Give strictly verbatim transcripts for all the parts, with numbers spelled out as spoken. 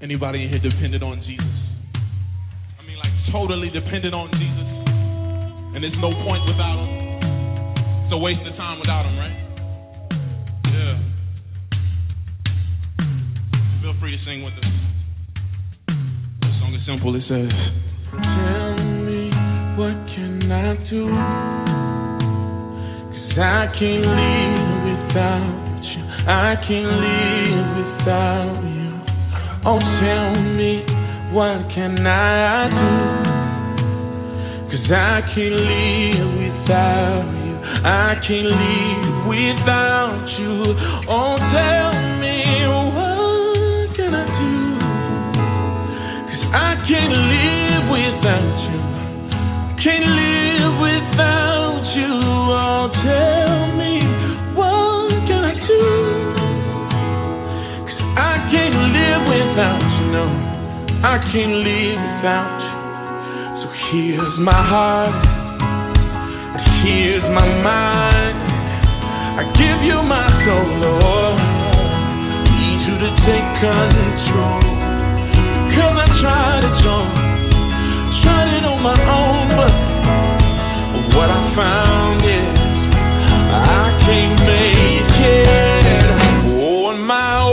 Anybody in here dependent on Jesus? I mean, like totally dependent on Jesus. And there's no point without him. It's a waste of time without him, right? Yeah. Feel free to sing with us. The song is simple. It says, tell me, what can I do? Cause I can't live without you. I can't live without you. Oh, tell me, what can I do? Cause I can't live without you. I can't live without you. Oh, tell me, what can I do? Cause I can't live without you. Can't live without you. Oh, tell me, what can I do? Cause I can't live without you. No, I can't live without you. So here's my heart. Here's my mind. I give you my soul, Lord. Need you to take control. Cause I tried it all. Tried it on my own, but what I found is I can't make it on my own.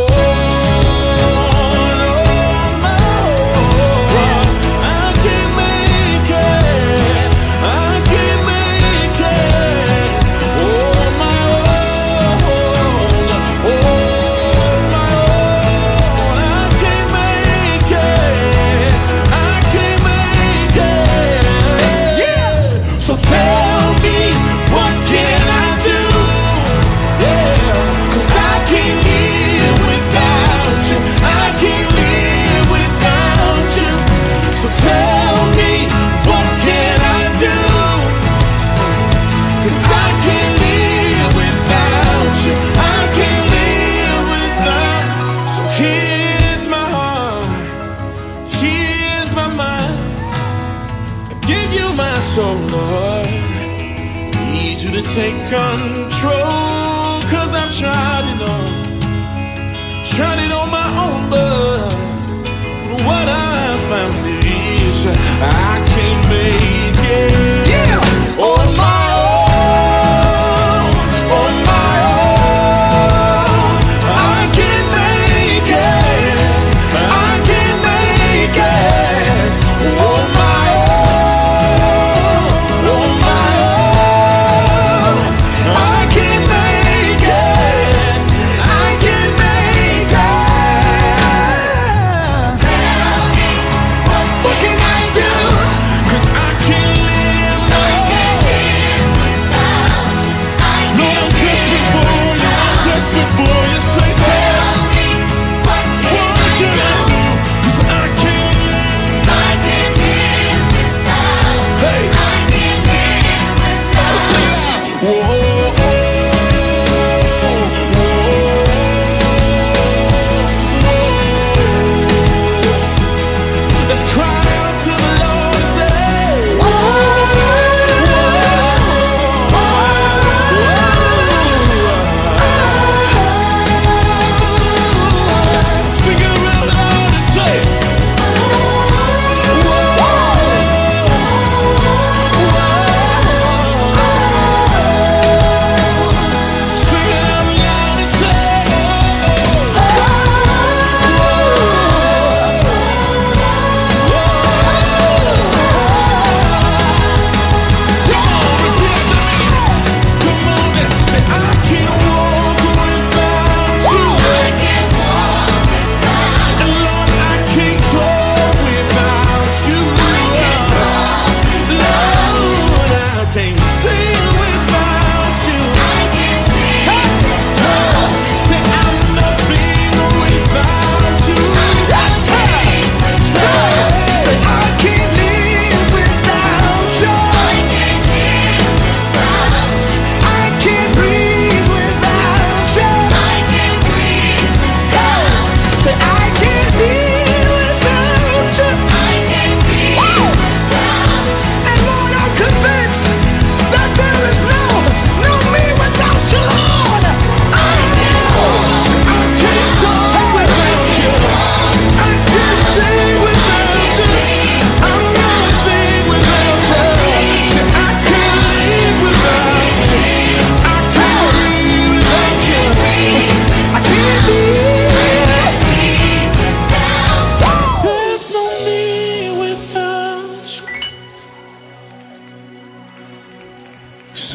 Take control, cause I've tried it all. Tried it on my own, but what I found is I can't make it. Yeah. On my own, on my own. I can't make it. I can't make it. On my own, on my own. I can't make it.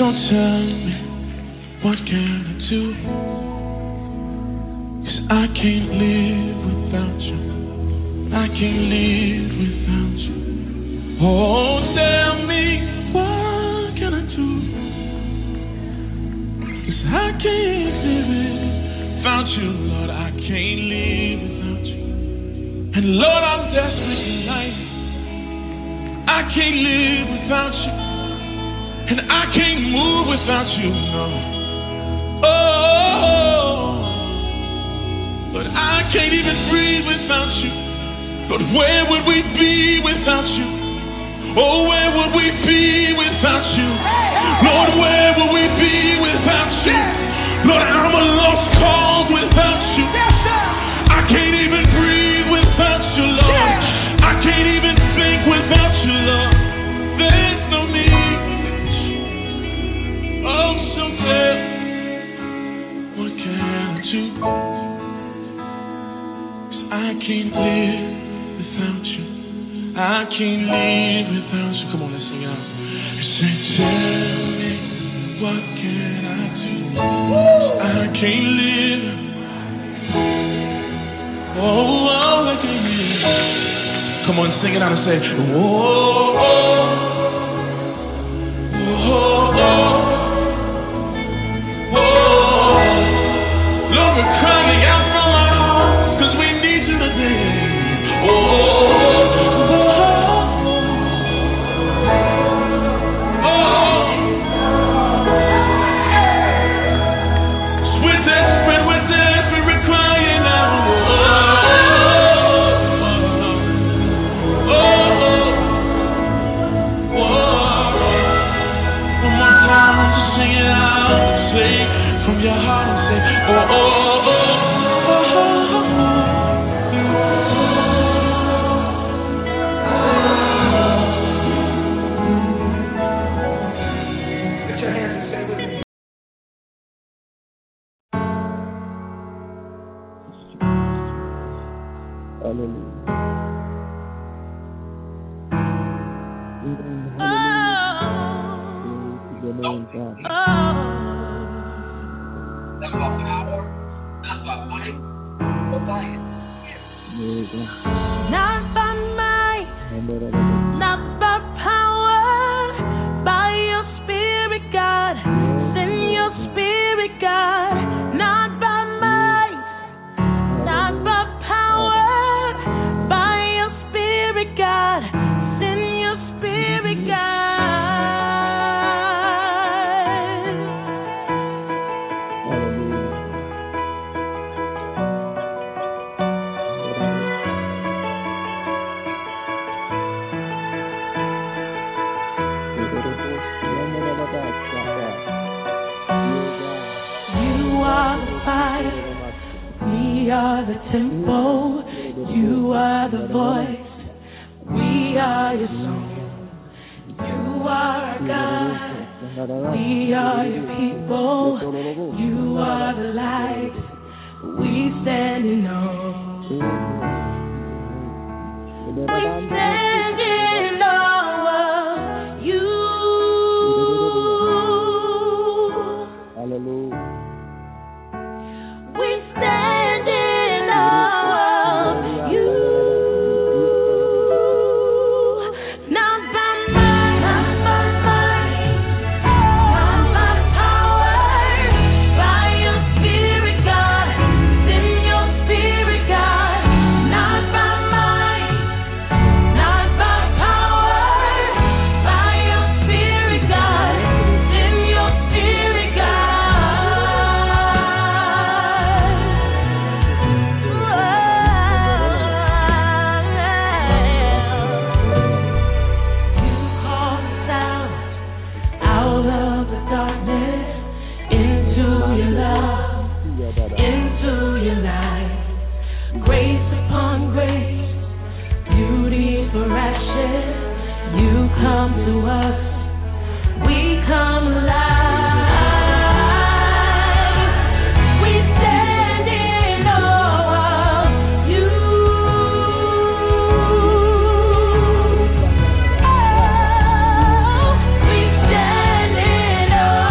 So tell me, what can I do? 'Cause I can't live without you. I can't live without you. Oh, tell me, what can I do? 'Cause I can't live without you, Lord. I can't live without you. And Lord, I'm desperate tonight. I can't live without you. And I can't move without you, no. Oh, but I can't even breathe without you. But where would we be without you? Oh, where would we be without you? Lord, where would we be without you? Lord, I'm a lost cause without you. I can't even breathe without you, Lord. I can't even think without you, Lord. There's no need. Oh, so there. What can I do? 'Cause I can't live without you. I can't live without you. Come on, let's sing out. You say, tell me, what can I do? I can't live. Oh, oh, I can't live. Come on, sing it out and say, whoa, oh, oh, oh, oh. Lord, we're crying out from our hearts because we need you today. Oh, We stand in awe.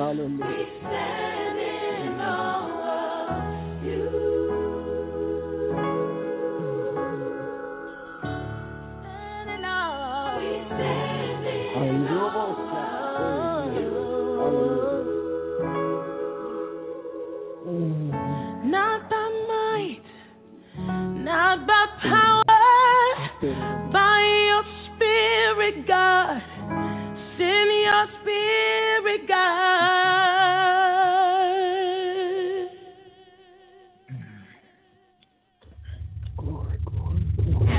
Hallelujah. stand in awe of you. Stand in awe. We stand in awe of you. Not by might, not by power, by your Spirit, God. Send your Spirit, God. Glory, glory, glory.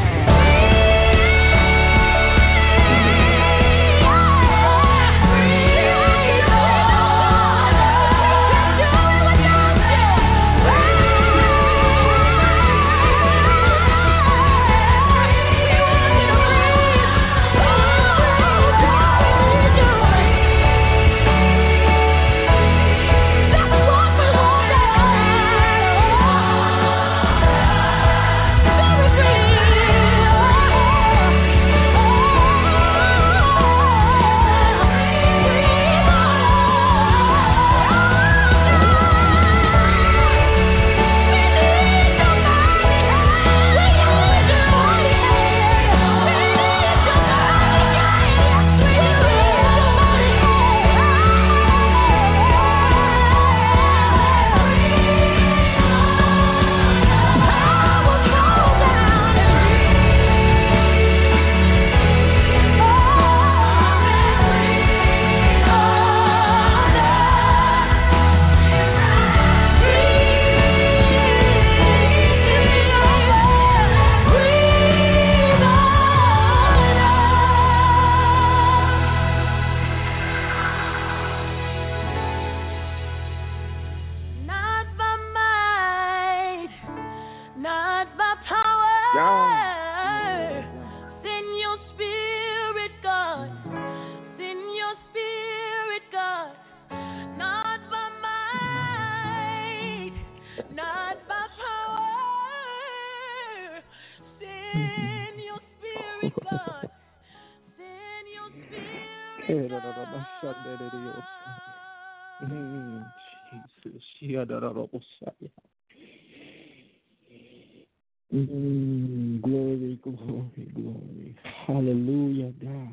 Mm, glory, glory, glory. Hallelujah, God.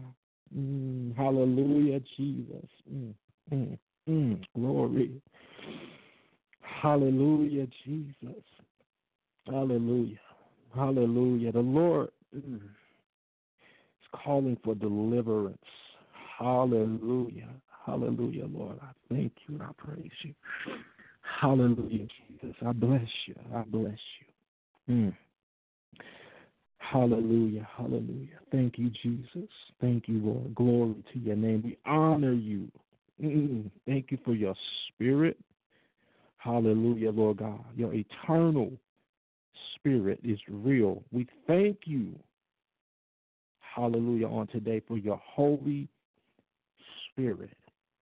Mm, hallelujah, Jesus. Mm, mm, mm, glory. Hallelujah, Jesus. Hallelujah. Hallelujah. The Lord mm, is calling for deliverance. Hallelujah. Hallelujah, Lord. I thank you and I praise you. Hallelujah, Jesus. I bless you. I bless you. Mm. Hallelujah, hallelujah. Thank you, Jesus. Thank you, Lord. Glory to your name. We honor you. Mm-mm. Thank you for your spirit. Hallelujah, Lord God. Your eternal spirit is real. We thank you, hallelujah, on today for your Holy Spirit.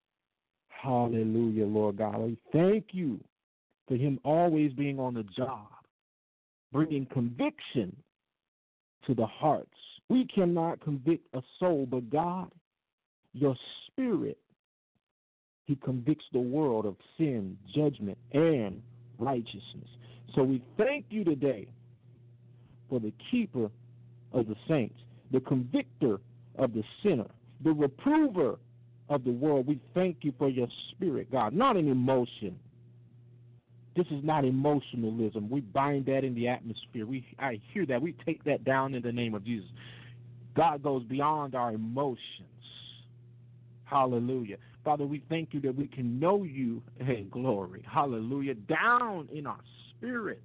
Hallelujah, Lord God. We thank you for him always being on the job, bringing conviction to the hearts. We cannot convict a soul, but God, your spirit, he convicts the world of sin, judgment, and righteousness. So we thank you today for the keeper of the saints, the convictor of the sinner, the reprover of the world. We thank you for your spirit, God, not an emotion. This is not emotionalism. We bind that in the atmosphere. We, I hear that. We take that down in the name of Jesus. God goes beyond our emotions. Hallelujah. Father, we thank you that we can know you. Hey, glory. Hallelujah. Down in our spirits,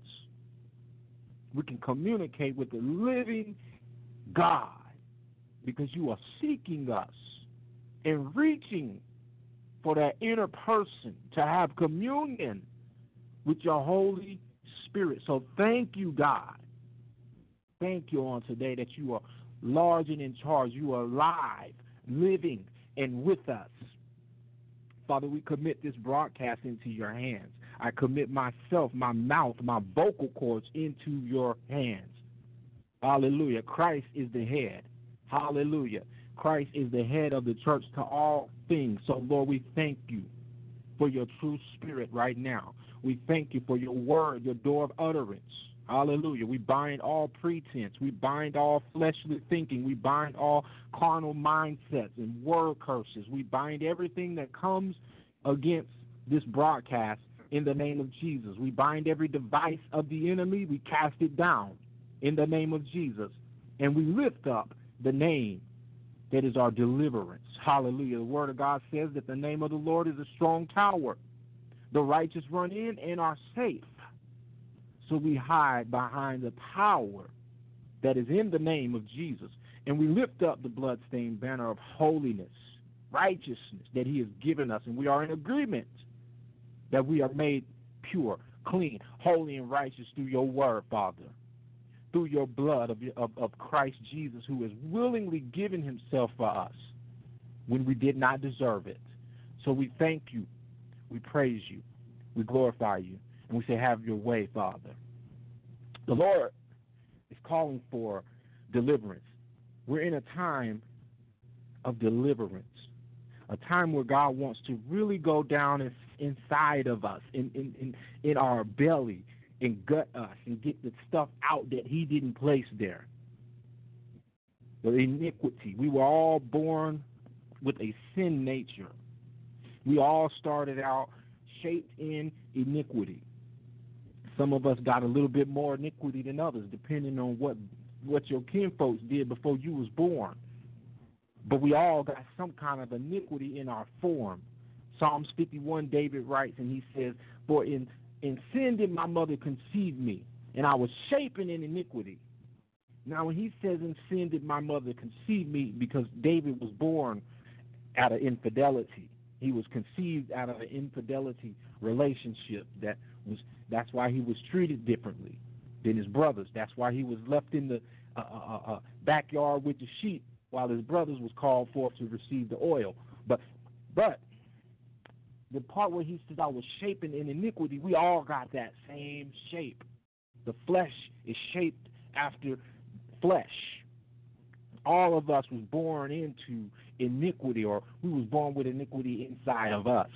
we can communicate with the living God because you are seeking us and reaching for that inner person to have communion with your Holy Spirit. So thank you, God. Thank you on today that you are large and in charge. You are alive, living, and with us. Father, we commit this broadcast into your hands. I commit myself, my mouth, my vocal cords into your hands. Hallelujah. Christ is the head. Hallelujah. Christ is the head of the church to all things. So, Lord, we thank you for your true spirit right now. We thank you for your word, your door of utterance. Hallelujah. We bind all pretense. We bind all fleshly thinking. We bind all carnal mindsets and word curses. We bind everything that comes against this broadcast in the name of Jesus. We bind every device of the enemy. We cast it down in the name of Jesus. And we lift up the name that is our deliverance. Hallelujah. The word of God says that the name of the Lord is a strong tower. The righteous run in and are safe. So we hide behind the power that is in the name of Jesus. And we lift up the bloodstained banner of holiness, righteousness that he has given us. And we are in agreement that we are made pure, clean, holy, and righteous through your word, Father, through your blood of, of, of Christ Jesus, who has willingly given himself for us when we did not deserve it. So we thank you, we praise you, we glorify you, and we say, have your way, Father. The Lord is calling for deliverance. We're in a time of deliverance, a time where God wants to really go down in, inside of us, in, in, in, in our belly, and gut us and get the stuff out that he didn't place there. The iniquity. We were all born with a sin nature. We all started out shaped in iniquity. Some of us got a little bit more iniquity than others, depending on what, what your kinfolks did before you was born. But we all got some kind of iniquity in our form. Psalms fifty-one, David writes, and he says, For in, in sin did my mother conceive me, and I was shapen in iniquity. Now, when he says in sin did my mother conceive me, because David was born out of infidelity. He was conceived out of an infidelity relationship. That was that's why he was treated differently than his brothers. That's why he was left in the uh, uh, uh, backyard with the sheep while his brothers was called forth to receive the oil. But but the part where he says I was shapen in iniquity, we all got that same shape. The flesh is shaped after flesh. All of us was born into iniquity, or we was born with iniquity inside of us.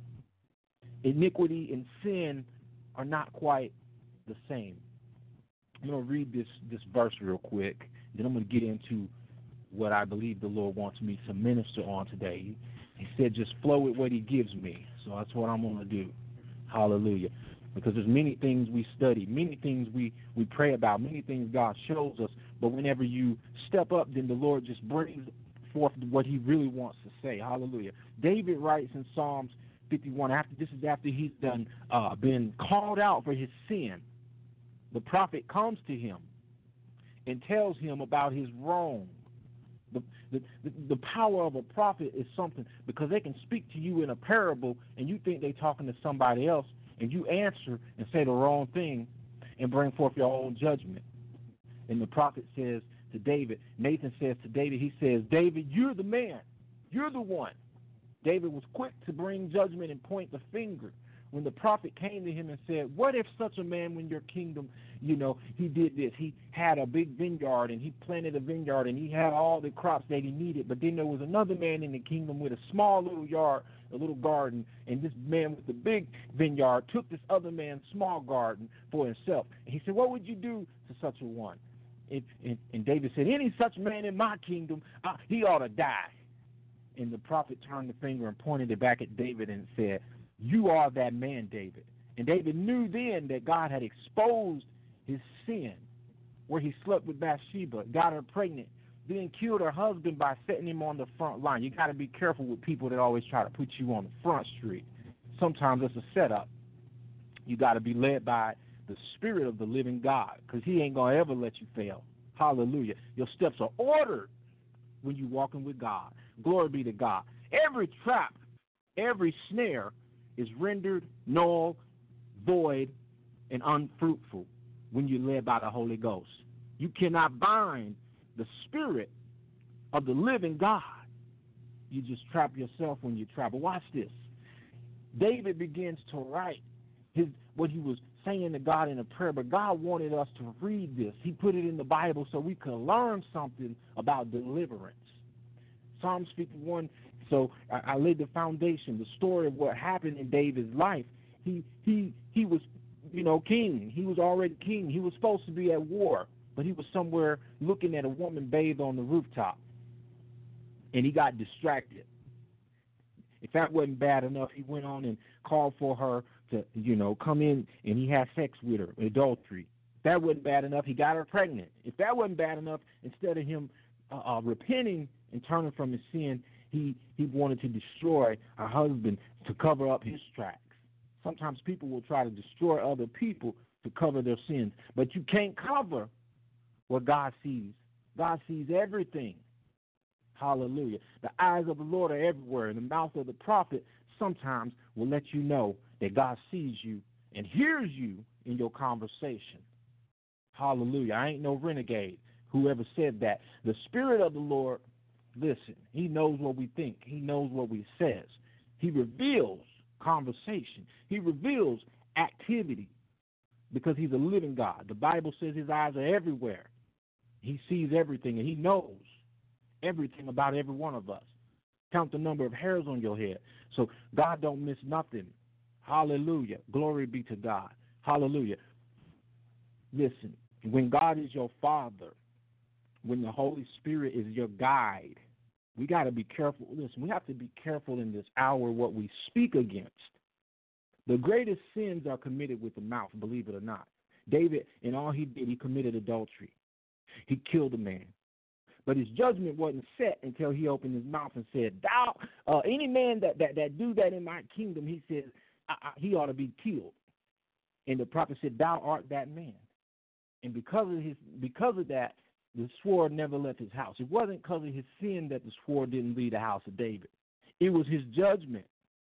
Iniquity and sin are not quite the same. I'm going to read this, this verse real quick, then I'm going to get into what I believe the Lord wants me to minister on today. He said just flow with what he gives me, so that's what I'm going to do. Hallelujah. Because there's many things we study, many things we, we pray about, many things God shows us, but whenever you step up, then the Lord just brings forth what he really wants to say. Hallelujah. David writes in Psalms fifty-one, after this is after he's done uh, been called out for his sin. The prophet comes to him and tells him about his wrong. The, the, the, the power of a prophet is something, because they can speak to you in a parable and you think they're talking to somebody else, and you answer and say the wrong thing and bring forth your own judgment. And the prophet says to David, Nathan says to David, he says, David, you're the man. You're the one. David was quick to bring judgment and point the finger. When the prophet came to him and said, what if such a man, when your kingdom, you know, he did this. He had a big vineyard, and he planted a vineyard, and he had all the crops that he needed. But then there was another man in the kingdom with a small little yard, a little garden, and this man with the big vineyard took this other man's small garden for himself. And he said, what would you do to such a one? And, and, and David said, any such man in my kingdom, uh, he ought to die. And the prophet turned the finger and pointed it back at David and said, you are that man, David. And David knew then that God had exposed his sin, where he slept with Bathsheba, got her pregnant, then killed her husband by setting him on the front line. You got to be careful with people that always try to put you on the front street. Sometimes it's a setup. You got to be led by the Spirit of the living God, because he ain't going to ever let you fail. Hallelujah. Your steps are ordered when you're walking with God. Glory be to God. Every trap, every snare is rendered null, void, and unfruitful when you're led by the Holy Ghost. You cannot bind the Spirit of the living God. You just trap yourself when you travel. Watch this. David begins to write his what he was saying to God in a prayer, but God wanted us to read this. He put it in the Bible so we could learn something about deliverance. Psalms fifty-one so I, I laid the foundation, the story of what happened in David's life. He he he was, you know, king. He was already king. He was supposed to be at war, but he was somewhere looking at a woman bathe on the rooftop, and he got distracted. If that wasn't bad enough, he went on and called for her to, you know, come in, and he had sex with her, adultery. If that wasn't bad enough, he got her pregnant. If that wasn't bad enough, instead of him uh, uh, repenting and turning from his sin, he, he wanted to destroy her husband to cover up his tracks. Sometimes people will try to destroy other people to cover their sins, but you can't cover what God sees. God sees everything. Hallelujah. The eyes of the Lord are everywhere, and the mouth of the prophet sometimes will let you know that God sees you and hears you in your conversation. Hallelujah. I ain't no renegade. Whoever said that. The Spirit of the Lord, listen, he knows what we think. He knows what we says. He reveals conversation. He reveals activity because he's a living God. The Bible says his eyes are everywhere. He sees everything, and he knows everything about every one of us. Count the number of hairs on your head. So God don't miss nothing. Hallelujah. Glory be to God. Hallelujah. Listen, when God is your Father, when the Holy Spirit is your guide, we got to be careful. Listen, we have to be careful in this hour what we speak against. The greatest sins are committed with the mouth, believe it or not. David, in all he did, he committed adultery. He killed a man. But his judgment wasn't set until he opened his mouth and said, "Thou, uh, any man that, that, that do that in my kingdom," he says, I, I, he ought to be killed. And the prophet said, "Thou art that man." And because of his, because of that, the sword never left his house. It wasn't because of his sin that the sword didn't leave the house of David. It was his judgment.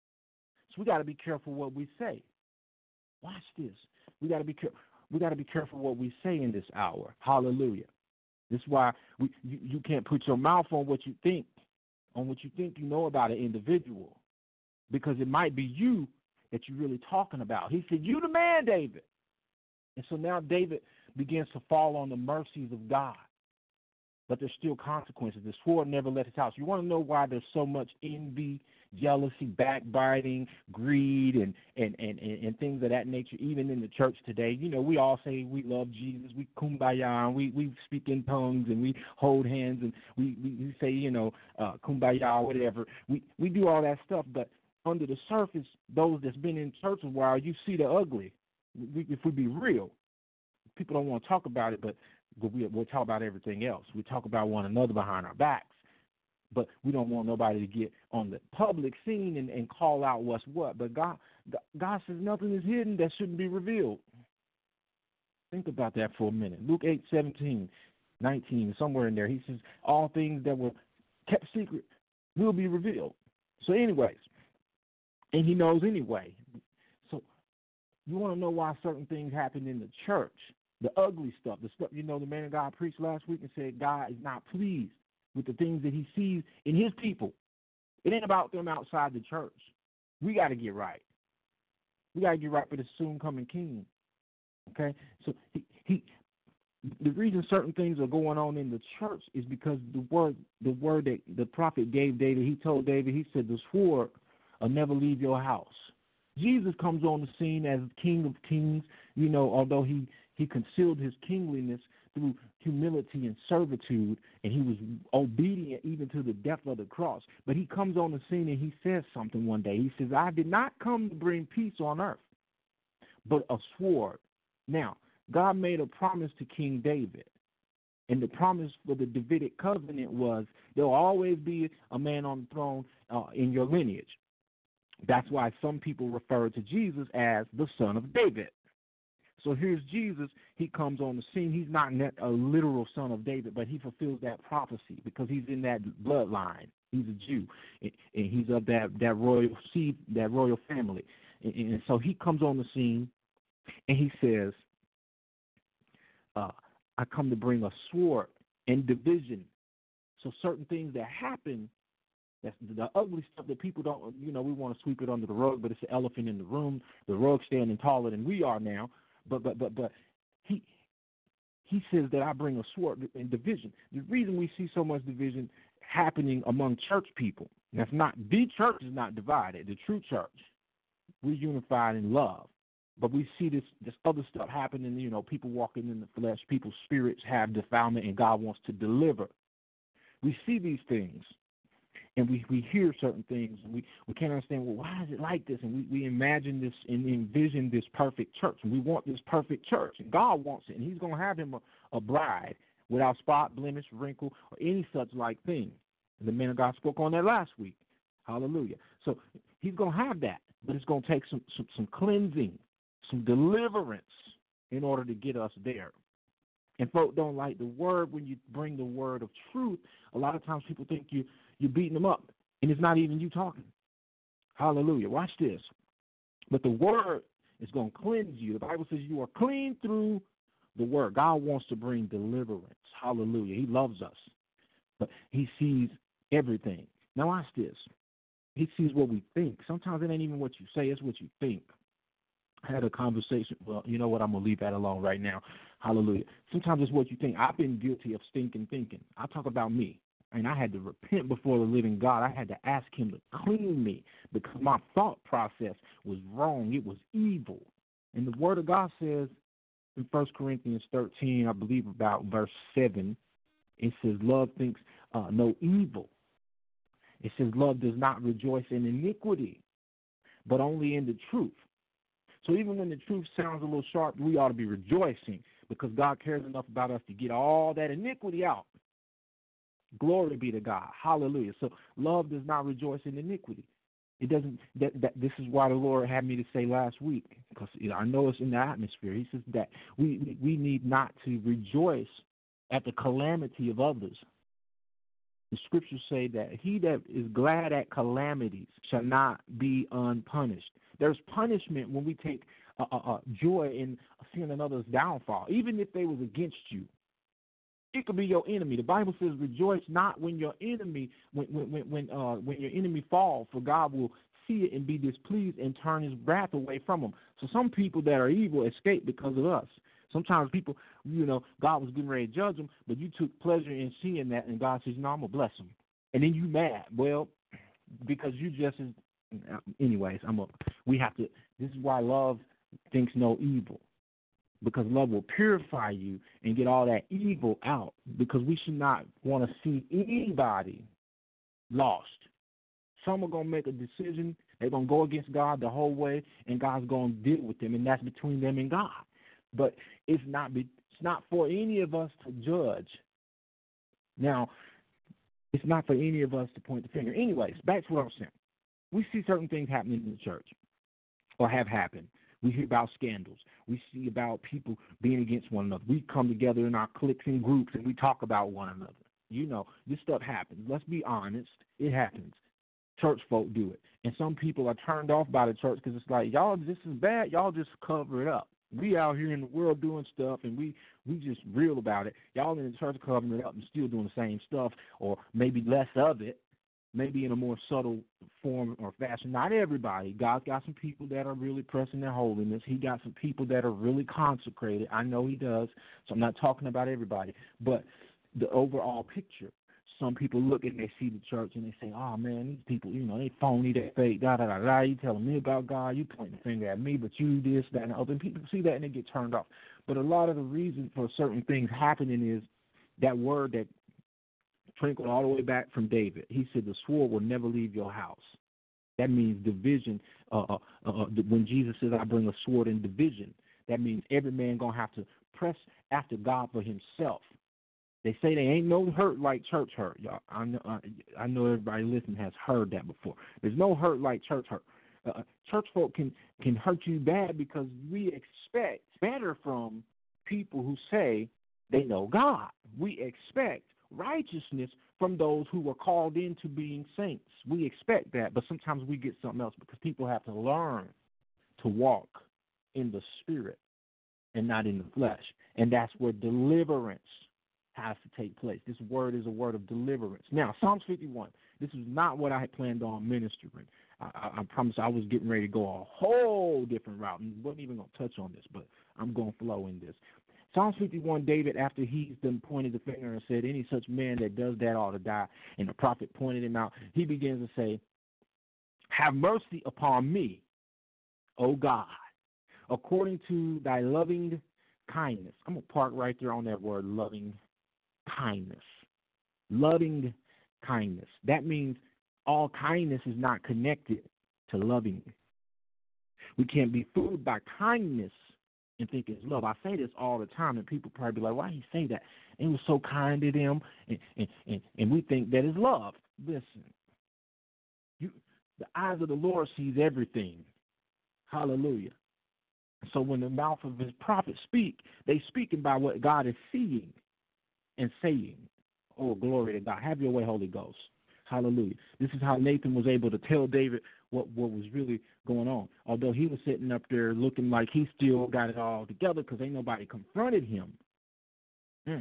So we got to be careful what we say. Watch this. We got to be careful. We got to be careful what we say in this hour. Hallelujah. This is why we, you, you can't put your mouth on what you think, on what you think you know about an individual, because it might be you that you're really talking about. He said, "You the man, David." And so now David begins to fall on the mercies of God, but there's still consequences. The sword never left his house. You want to know why there's so much envy, jealousy, backbiting, greed, and, and, and, and things of that nature, even in the church today? You know, we all say we love Jesus, we kumbaya, and we, we speak in tongues, and we hold hands, and we, we, we say, you know, uh, kumbaya, whatever. We, we do all that stuff, but under the surface, those that's been in church a while, you see the ugly. We, if we be real, people don't want to talk about it, but we, we'll talk about everything else. We talk about one another behind our backs. But we don't want nobody to get on the public scene and, and call out what's what. But God, God says nothing is hidden that shouldn't be revealed. Think about that for a minute. Luke eight, seventeen, nineteen, somewhere in there, he says all things that were kept secret will be revealed. So anyways, and he knows anyway. So you want to know why certain things happen in the church, the ugly stuff, the stuff, you know, the man of God preached last week and said God is not pleased with the things that he sees in his people. It ain't about them outside the church. We got to get right. We got to get right for the soon coming king. Okay? So he, he, the reason certain things are going on in the church is because the word, the word that the prophet gave David, he told David, he said, the sword will never leave your house. Jesus comes on the scene as King of Kings, you know, although he, he concealed his kingliness through humility and servitude, and he was obedient even to the death of the cross. But he comes on the scene and he says something one day. He says, "I did not come to bring peace on earth, but a sword." Now, God made a promise to King David, and the promise for the Davidic covenant was there will always be a man on the throne uh, in your lineage. That's why some people refer to Jesus as the Son of David. So here's Jesus. He comes on the scene. He's not a literal son of David, but he fulfills that prophecy because he's in that bloodline. He's a Jew, and he's of that, that royal seed, that royal family. And so he comes on the scene, and he says, uh, I come to bring a sword and division. So certain things that happen, that's the ugly stuff that people don't, you know, we want to sweep it under the rug, but it's the elephant in the room. The rug standing taller than we are now. But but but but he he says that I bring a sword and division. The reason we see so much division happening among church people, That's not, the church is not divided. The true church, we're unified in love. But we see this this other stuff happening, you know, people walking in the flesh, people's spirits have defilement, and God wants to deliver. We see these things, and we, we hear certain things, and we, we can't understand, well, why is it like this? And we, we imagine this and envision this perfect church, and we want this perfect church, and God wants it, and he's going to have him a, a bride without spot, blemish, wrinkle, or any such like thing. And the man of God spoke on that last week. Hallelujah. So he's going to have that, but it's going to take some, some, some cleansing, some deliverance in order to get us there. And folk don't like the word when you bring the word of truth. A lot of times people think you, you're beating them up, and it's not even you talking. Hallelujah. Watch this. But the word is going to cleanse you. The Bible says you are clean through the word. God wants to bring deliverance. Hallelujah. He loves us, but he sees everything. Now watch this. He sees what we think. Sometimes it ain't even what you say, it's what you think. I had a conversation. Well, you know what? I'm going to leave that alone right now. Hallelujah. Sometimes it's what you think. I've been guilty of stinking thinking. I talk about me. And I had to repent before the living God. I had to ask him to clean me because my thought process was wrong. It was evil. And the word of God says in First Corinthians thirteen, I believe about verse seven, it says love thinks uh, no evil. It says love does not rejoice in iniquity, but only in the truth. So even when the truth sounds a little sharp, we ought to be rejoicing because God cares enough about us to get all that iniquity out. Glory be to God. Hallelujah. So love does not rejoice in iniquity. It doesn't. That, that this is why the Lord had me to say last week, because you know, I know it's in the atmosphere. He says that we we need not to rejoice at the calamity of others. The scriptures say that he that is glad at calamities shall not be unpunished. There's punishment when we take uh, uh, uh, joy in seeing another's downfall, even if they was against you. It could be your enemy. The Bible says, "Rejoice not when your enemy, when when when uh, when your enemy falls, for God will see it and be displeased and turn His wrath away from them." So some people that are evil escape because of us. Sometimes people, you know, God was getting ready to judge them, but you took pleasure in seeing that, and God says, "No, I'm gonna bless them," and then you mad. Well, because you just as, anyways, I'm a. We have to. This is why love thinks no evil. Because love will purify you and get all that evil out. Because we should not want to see anybody lost. Some are going to make a decision. They're going to go against God the whole way, and God's going to deal with them, and that's between them and God. But it's not, be, it's not for any of us to judge. Now, it's not for any of us to point the finger. Anyways, back to what I was saying. We see certain things happening in the church or have happened. We hear about scandals. We see about people being against one another. We come together in our cliques and groups, and we talk about one another. You know, this stuff happens. Let's be honest. It happens. Church folk do it. And some people are turned off by the church because it's like, y'all, this is bad. Y'all just cover it up. We out here in the world doing stuff, and we, we just real about it. Y'all in the church covering it up and still doing the same stuff, or maybe less of it. Maybe in a more subtle form or fashion. Not everybody. God's got some people that are really pressing their holiness. He got some people that are really consecrated. I know he does, so I'm not talking about everybody. But the overall picture, some people look and they see the church and they say, oh, man, these people, you know, they phony, they fake, da-da-da-da. You telling me about God, you pointing the finger at me, but you this, that, and the other. And people see that and they get turned off. But a lot of the reason for certain things happening is that word that trickled all the way back from David. He said the sword will never leave your house. That means division. Uh, uh, uh, when Jesus says, I bring a sword in division, that means every man going to have to press after God for himself. They say there ain't no hurt like church hurt. Y'all, I know, I, I know everybody listening has heard that before. There's no hurt like church hurt. Uh, church folk can, can hurt you bad because we expect better from people who say they know God. We expect righteousness from those who were called into being saints. We expect that, but sometimes we get something else because people have to learn to walk in the spirit and not in the flesh. And that's where deliverance has to take place. This word is a word of deliverance. Now, Psalms fifty-one, this is not what I had planned on ministering. I, I, I promise I was getting ready to go a whole different route and wasn't even going to touch on this, but I'm going to flow in this. Psalms fifty-one, David, after he's done pointed the finger and said, any such man that does that ought to die, and the prophet pointed him out, he begins to say, have mercy upon me, O God, according to thy loving kindness. I'm going to park right there on that word, loving kindness. Loving kindness. That means all kindness is not connected to loving. We can't be fooled by kindness and think it's love. I say this all the time, and people probably be like, why do you say that? It was so kind to them, and, and, and, and we think that is love. Listen, you, the eyes of the Lord sees everything. Hallelujah. So when the mouth of his prophets speak, they speaking by what God is seeing and saying. Oh, glory to God. Have your way, Holy Ghost. Hallelujah. This is how Nathan was able to tell David what, what was really going on. Although he was sitting up there looking like he still got it all together because ain't nobody confronted him. Mm.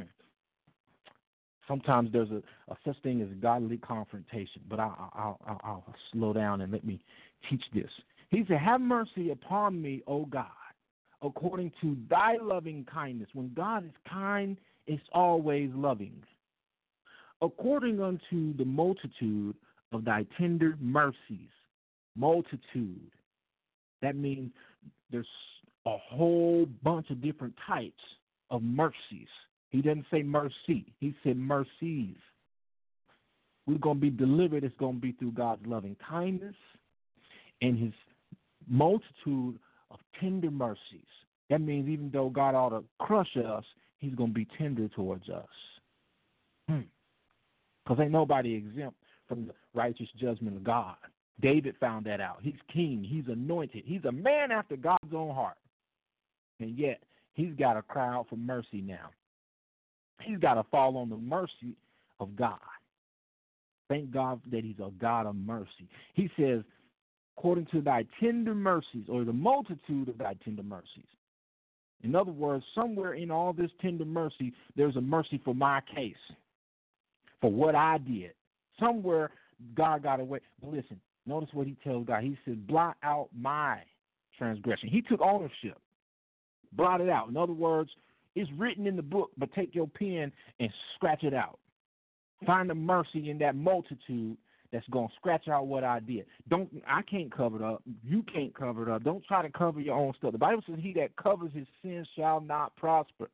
Sometimes there's a, a such thing as godly confrontation, but I'll, I'll, I'll, I'll slow down and let me teach this. He said, have mercy upon me, O God, according to thy loving kindness. When God is kind, it's always loving. According unto the multitude of thy tender mercies. Multitude. That means there's a whole bunch of different types of mercies. He doesn't say mercy. He said mercies. We're going to be delivered. It's going to be through God's loving kindness and his multitude of tender mercies. That means even though God ought to crush us, he's going to be tender towards us. Hmm. Because ain't nobody exempt from the righteous judgment of God. David found that out. He's king. He's anointed. He's a man after God's own heart. And yet, he's got to cry out for mercy now. He's got to fall on the mercy of God. Thank God that he's a God of mercy. He says, according to thy tender mercies, or the multitude of thy tender mercies. In other words, somewhere in all this tender mercy, there's a mercy for my case. For what I did. Somewhere God got away. But listen, notice what he tells God. He says, blot out my transgression. He took ownership. Blot it out. In other words, it's written in the book, but take your pen and scratch it out. Find the mercy in that multitude that's going to scratch out what I did. Don't I can't cover it up. You can't cover it up. Don't try to cover your own stuff. The Bible says he that covers his sins shall not prosper.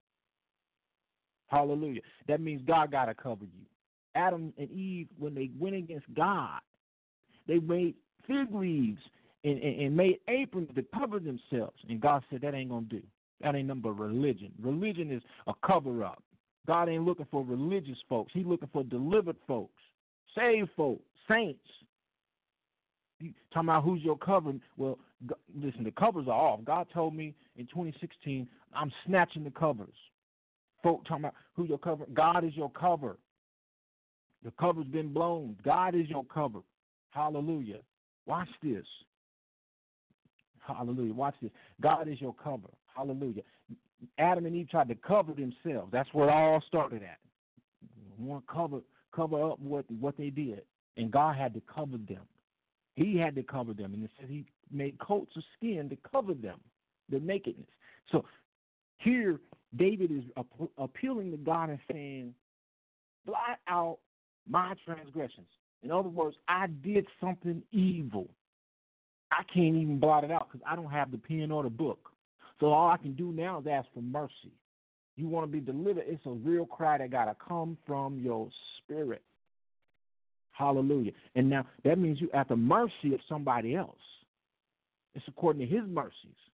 Hallelujah. That means God got to cover you. Adam and Eve, when they went against God, they made fig leaves and, and, and made aprons to cover themselves. And God said, that ain't going to do. That ain't nothing but religion. Religion is a cover-up. God ain't looking for religious folks. He's looking for delivered folks, saved folks, saints. You talking about who's your cover? Well, God, listen, the covers are off. God told me in twenty sixteen, I'm snatching the covers. Folk talking about who's your cover? God is your cover. The cover's been blown. God is your cover. Hallelujah. Watch this. Hallelujah. Watch this. God is your cover. Hallelujah. Adam and Eve tried to cover themselves. That's where it all started at. Want to cover, cover up what, what they did. And God had to cover them. He had to cover them. And it says he made coats of skin to cover them, their nakedness. So here, David is appealing to God and saying, blot out my transgressions. In other words, I did something evil. I can't even blot it out because I don't have the pen or the book. So all I can do now is ask for mercy. You want to be delivered, it's a real cry that got to come from your spirit. Hallelujah. And now that means you're at the mercy of somebody else. It's according to his mercies.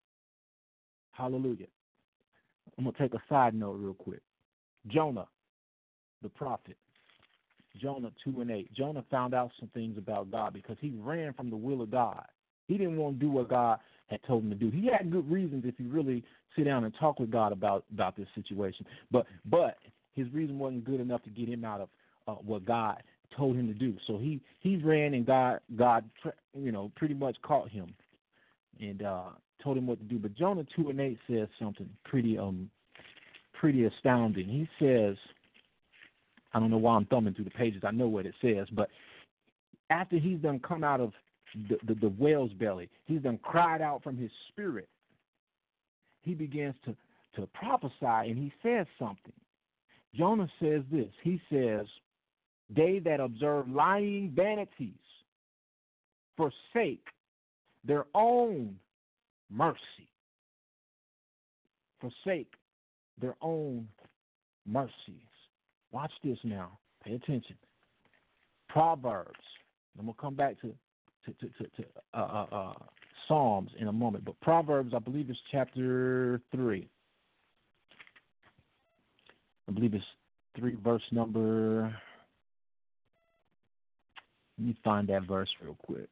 Hallelujah. I'm going to take a side note real quick. Jonah, the prophet. Jonah two and eight. Jonah found out some things about God because he ran from the will of God. He didn't want to do what God had told him to do. He had good reasons if you really sit down and talk with God about, about this situation. But but his reason wasn't good enough to get him out of uh, what God told him to do. So he, he ran and God, God, you know, pretty much caught him and uh, told him what to do. But Jonah two and eight says something pretty um pretty astounding. He says, I don't know why I'm thumbing through the pages. I know what it says. But after he's done come out of the, the, the whale's belly, he's done cried out from his spirit. He begins to to prophesy, and he says something. Jonah says this. He says, they that observe lying vanities forsake their own mercy. Forsake their own mercies. Watch this now. Pay attention. Proverbs. I'm going to come back to, to, to, to, to uh, uh, uh, Psalms in a moment. But Proverbs, I believe it's chapter three. I believe it's three, verse number. Let me find that verse real quick.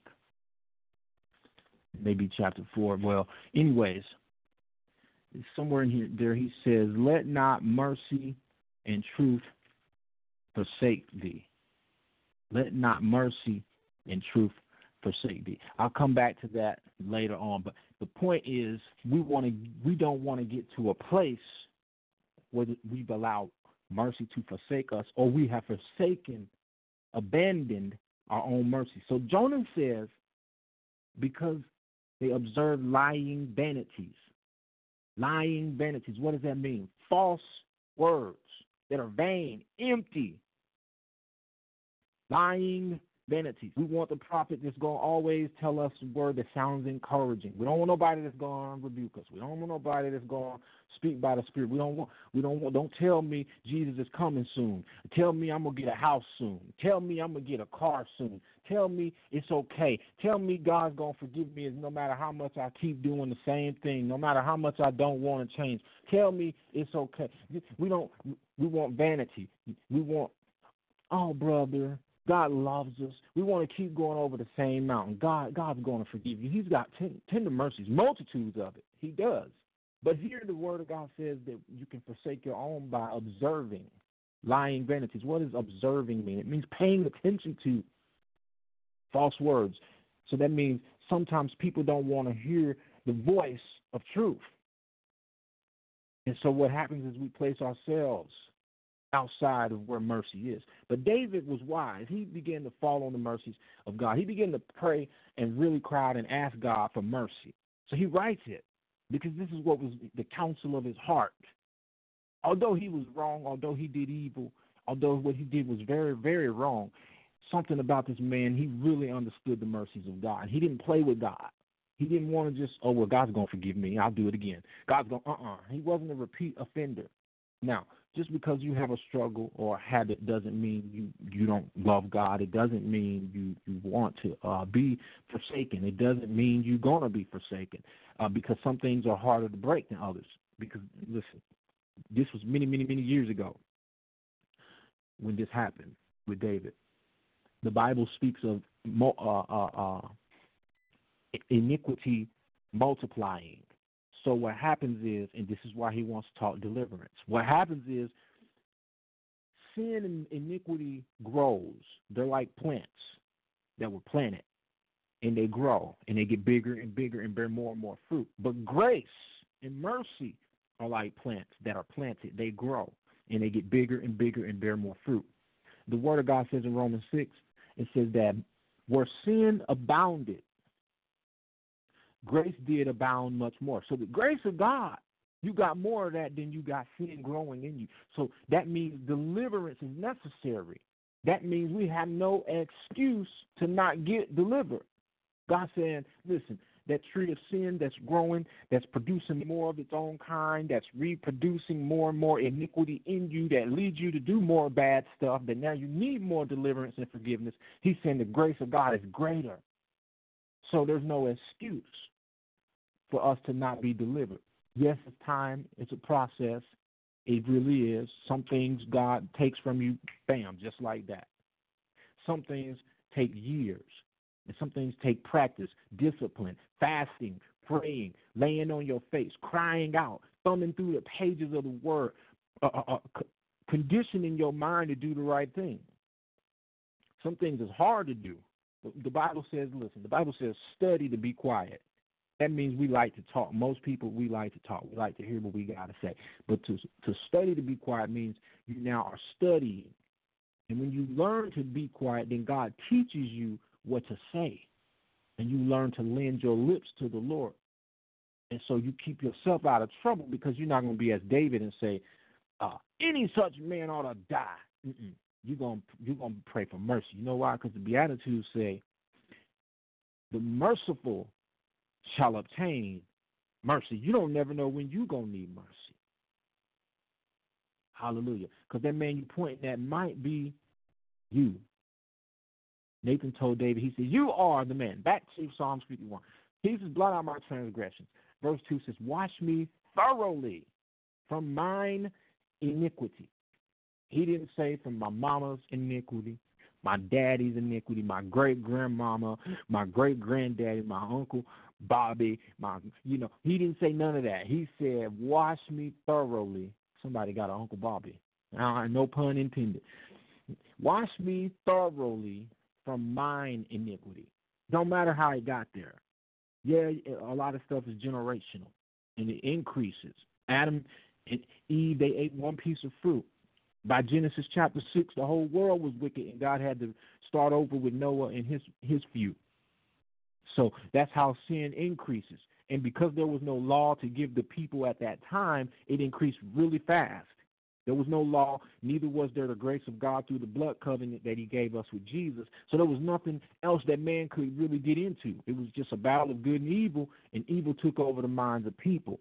Maybe chapter four. Well, anyways, somewhere in here, there he says, let not mercy and truth forsake thee. Let not mercy and truth forsake thee. I'll come back to that later on. But the point is, we want to, we don't want to get to a place where we've allowed mercy to forsake us, or we have forsaken, abandoned our own mercy. So Jonah says, because they observe lying vanities. Lying vanities. What does that mean? False words that are vain, empty. Lying vanities. We want the prophet that's going to always tell us a word that sounds encouraging. We don't want nobody that's going to rebuke us. We don't want nobody that's going to speak by the Spirit. We don't want. We don't want. Don't tell me Jesus is coming soon. Tell me I'm gonna get a house soon. Tell me I'm gonna get a car soon. Tell me it's okay. Tell me God's gonna forgive me no matter how much I keep doing the same thing. No matter how much I don't want to change. Tell me it's okay. We don't. We want vanity. We want. Oh, brother. God loves us. We want to keep going over the same mountain. God, God's going to forgive you. He's got ten, tender mercies, multitudes of it. He does. But here the word of God says that you can forsake your own by observing lying vanities. What does observing mean? It means paying attention to false words. So that means sometimes people don't want to hear the voice of truth. And so what happens is we place ourselves outside of where mercy is. But David was wise. He began to fall on the mercies of God. He began to pray and really cry out and ask God for mercy. So he writes it because this is what was the counsel of his heart. Although he was wrong, although he did evil, although what he did was very, very wrong, something about this man, he really understood the mercies of God. He didn't play with God. He didn't want to just, oh, well, God's going to forgive me. I'll do it again. God's going, uh-uh. He wasn't a repeat offender. Now, just because you have a struggle or a habit doesn't mean you, you don't love God. It doesn't mean you, you want to uh, be forsaken. It doesn't mean you're going to be forsaken uh, because some things are harder to break than others. Because, listen, this was many, many, many years ago when this happened with David. The Bible speaks of uh, uh, uh, iniquity multiplying. So what happens is, and this is why he wants to talk deliverance, what happens is sin and iniquity grows. They're like plants that were planted, and they grow, and they get bigger and bigger and bear more and more fruit. But grace and mercy are like plants that are planted. They grow, and they get bigger and bigger and bear more fruit. The Word of God says in Romans six, it says that where sin abounded, grace did abound much more. So the grace of God, you got more of that than you got sin growing in you. So that means deliverance is necessary. That means we have no excuse to not get delivered. God saying, listen, that tree of sin that's growing, that's producing more of its own kind, that's reproducing more and more iniquity in you, that leads you to do more bad stuff, that now you need more deliverance and forgiveness. He's saying the grace of God is greater. So there's no excuse for us to not be delivered. Yes, it's time. It's a process. It really is. Some things God takes from you, bam, just like that. Some things take years. And some things take practice, discipline, fasting, praying, laying on your face, crying out, thumbing through the pages of the Word, uh, uh, uh, c- conditioning your mind to do the right thing. Some things is hard to do. The Bible says, listen, the Bible says study to be quiet. That means we like to talk. Most people, we like to talk. We like to hear what we got to say. But to to study to be quiet means you now are studying. And when you learn to be quiet, then God teaches you what to say. And you learn to lend your lips to the Lord. And so you keep yourself out of trouble because you're not going to be as David and say, uh, any such man ought to die. Mm-mm. You're going you're going to pray for mercy. You know why? Because the Beatitudes say, the merciful shall obtain mercy. You don't never know when you're going to need mercy. Hallelujah. Because that man you pointing at might be you. Nathan told David, he said, you are the man. Back to Psalms fifty-one. He says, blot out my transgressions. Verse two says, wash me thoroughly from mine iniquity. He didn't say from my mama's iniquity, my daddy's iniquity, my great-grandmama, my great-granddaddy, my uncle Bobby, my, you know, he didn't say none of that. He said, wash me thoroughly. Somebody got an Uncle Bobby. Uh, no pun intended. Wash me thoroughly from mine iniquity. Don't matter how it got there. Yeah, a lot of stuff is generational, and it increases. Adam and Eve, they ate one piece of fruit. By Genesis chapter six, the whole world was wicked, and God had to start over with Noah and his, his few. So that's how sin increases. And because there was no law to give the people at that time, it increased really fast. There was no law, neither was there the grace of God through the blood covenant that he gave us with Jesus. So there was nothing else that man could really get into. It was just a battle of good and evil, and evil took over the minds of people.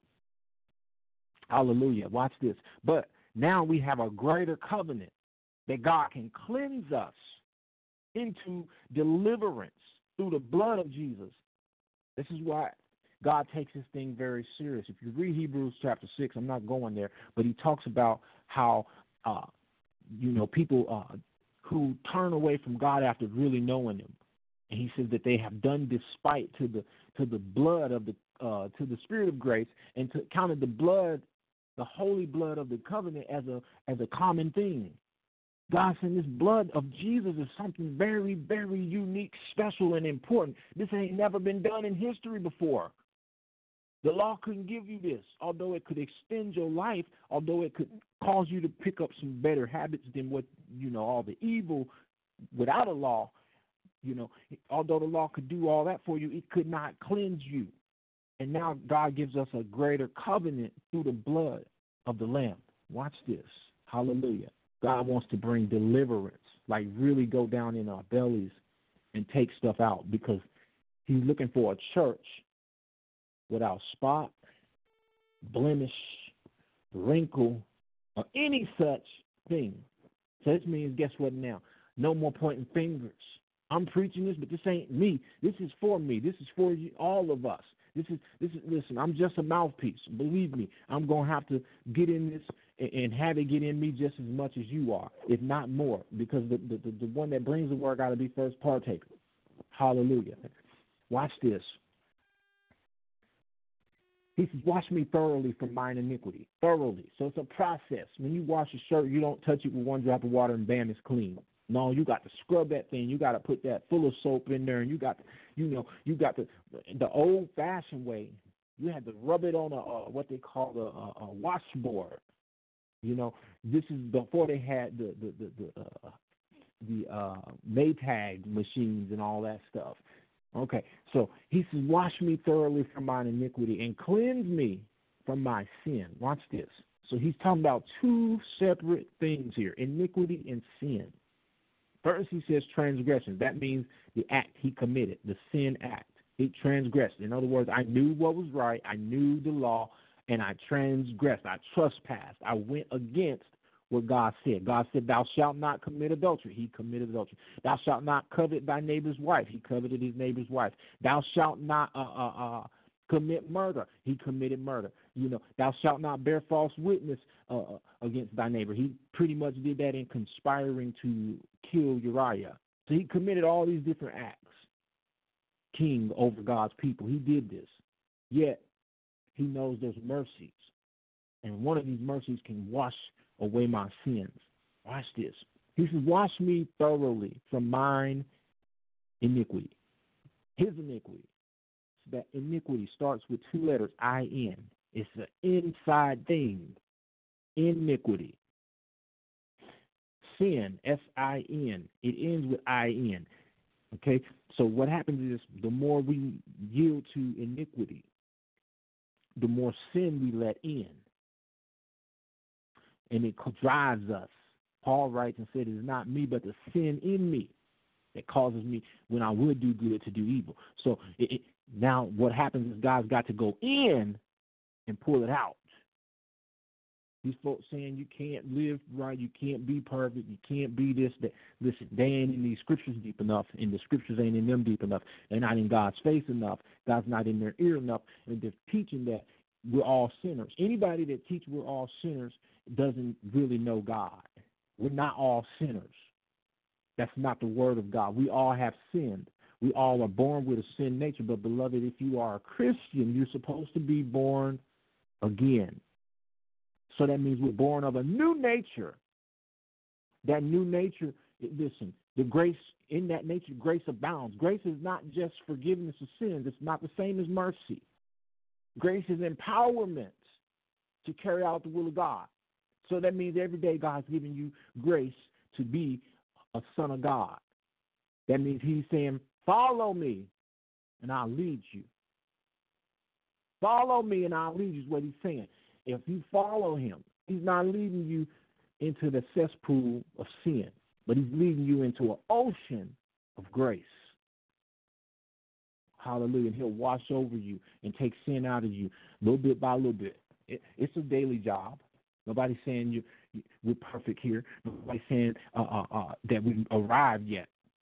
Hallelujah. Watch this. But now we have a greater covenant that God can cleanse us into deliverance through the blood of Jesus. This is why God takes this thing very serious. If you read Hebrews chapter six, I'm not going there, but he talks about how, uh, you know, people uh, who turn away from God after really knowing him. And he says that they have done despite to the to the blood of the uh, to the Spirit of grace, and to counted the blood, the holy blood of the covenant, as a as a common thing. God said this blood of Jesus is something very, very unique, special, and important. This ain't never been done in history before. The law couldn't give you this, although it could extend your life, although it could cause you to pick up some better habits than what, you know, all the evil without a law. You know, although the law could do all that for you, it could not cleanse you. And now God gives us a greater covenant through the blood of the Lamb. Watch this. Hallelujah. God wants to bring deliverance, like really go down in our bellies and take stuff out, because he's looking for a church without spot, blemish, wrinkle, or any such thing. So this means, guess what now? No more pointing fingers. I'm preaching this, but this ain't me. This is for me. This is for you, all of us. This is, this is, listen, I'm just a mouthpiece. Believe me, I'm going to have to get in this and, and have it get in me just as much as you are, if not more, because the, the, the one that brings the word got to be first partaker. Hallelujah. Watch this. He says, wash me thoroughly from mine iniquity. Thoroughly. So it's a process. When you wash a shirt, you don't touch it with one drop of water and bam, it's clean. No, you got to scrub that thing. You got to put that full of soap in there, and you got to, you know, you got to, the old-fashioned way, you had to rub it on a, uh, what they call a, a, a washboard. You know, this is before they had the the the the, uh, the uh, Maytag machines and all that stuff. Okay, so he says, wash me thoroughly from mine iniquity and cleanse me from my sin. Watch this. So he's talking about two separate things here, iniquity and sin. First, he says transgression. That means the act he committed, the sin act. He transgressed. In other words, I knew what was right. I knew the law, and I transgressed. I trespassed. I went against what God said. God said, thou shalt not commit adultery. He committed adultery. Thou shalt not covet thy neighbor's wife. He coveted his neighbor's wife. Thou shalt not uh, uh, uh, commit murder. He committed murder. You know, thou shalt not bear false witness uh, against thy neighbor. He pretty much did that in conspiring to kill Uriah. So he committed all these different acts. King over God's people. He did this. Yet he knows there's mercies. And one of these mercies can wash away my sins. Watch this. He says, wash me thoroughly from mine iniquity. His iniquity. So that iniquity starts with two letters, I N. It's an inside thing. Iniquity. Sin, S I N. It ends with I N. Okay? So what happens is the more we yield to iniquity, the more sin we let in. And it drives us. Paul writes and said, it is not me, but the sin in me that causes me, when I would do good, to do evil. So it, it, now what happens is God's got to go in and pull it out. These folks saying you can't live right, you can't be perfect, you can't be this, that. Listen, they ain't in these scriptures deep enough, and the scriptures ain't in them deep enough. They're not in God's face enough. God's not in their ear enough, and they're teaching that we're all sinners. Anybody that teaches we're all sinners doesn't really know God. We're not all sinners. That's not the word of God. We all have sinned. We all are born with a sin nature, but beloved, if you are a Christian, you're supposed to be born again. So that means we're born of a new nature. That new nature, listen, the grace, in that nature, grace abounds. Grace is not just forgiveness of sins. It's not the same as mercy. Grace is empowerment to carry out the will of God. So that means every day God's giving you grace to be a son of God. That means he's saying, follow me and I'll lead you. Follow me and I'll lead you is what he's saying. If you follow him, he's not leading you into the cesspool of sin, but he's leading you into an ocean of grace. Hallelujah. And he'll wash over you and take sin out of you little bit by little bit. It, it's a daily job. Nobody's saying you, you, we're perfect here. Nobody's saying uh, uh, uh, that we've arrived yet.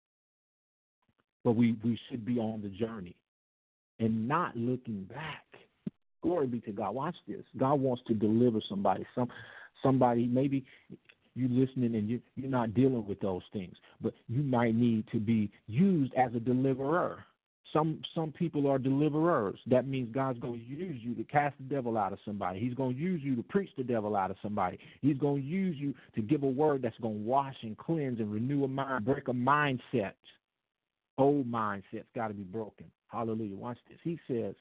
But we, we should be on the journey and not looking back. Glory be to God. Watch this. God wants to deliver somebody. Some somebody, maybe you're listening and you, you're not dealing with those things, but you might need to be used as a deliverer. Some some people are deliverers. That means God's going to use you to cast the devil out of somebody. He's going to use you to preach the devil out of somebody. He's going to use you to give a word that's going to wash and cleanse and renew a mind, break a mindset. Old mindset's got to be broken. Hallelujah. Watch this. He says,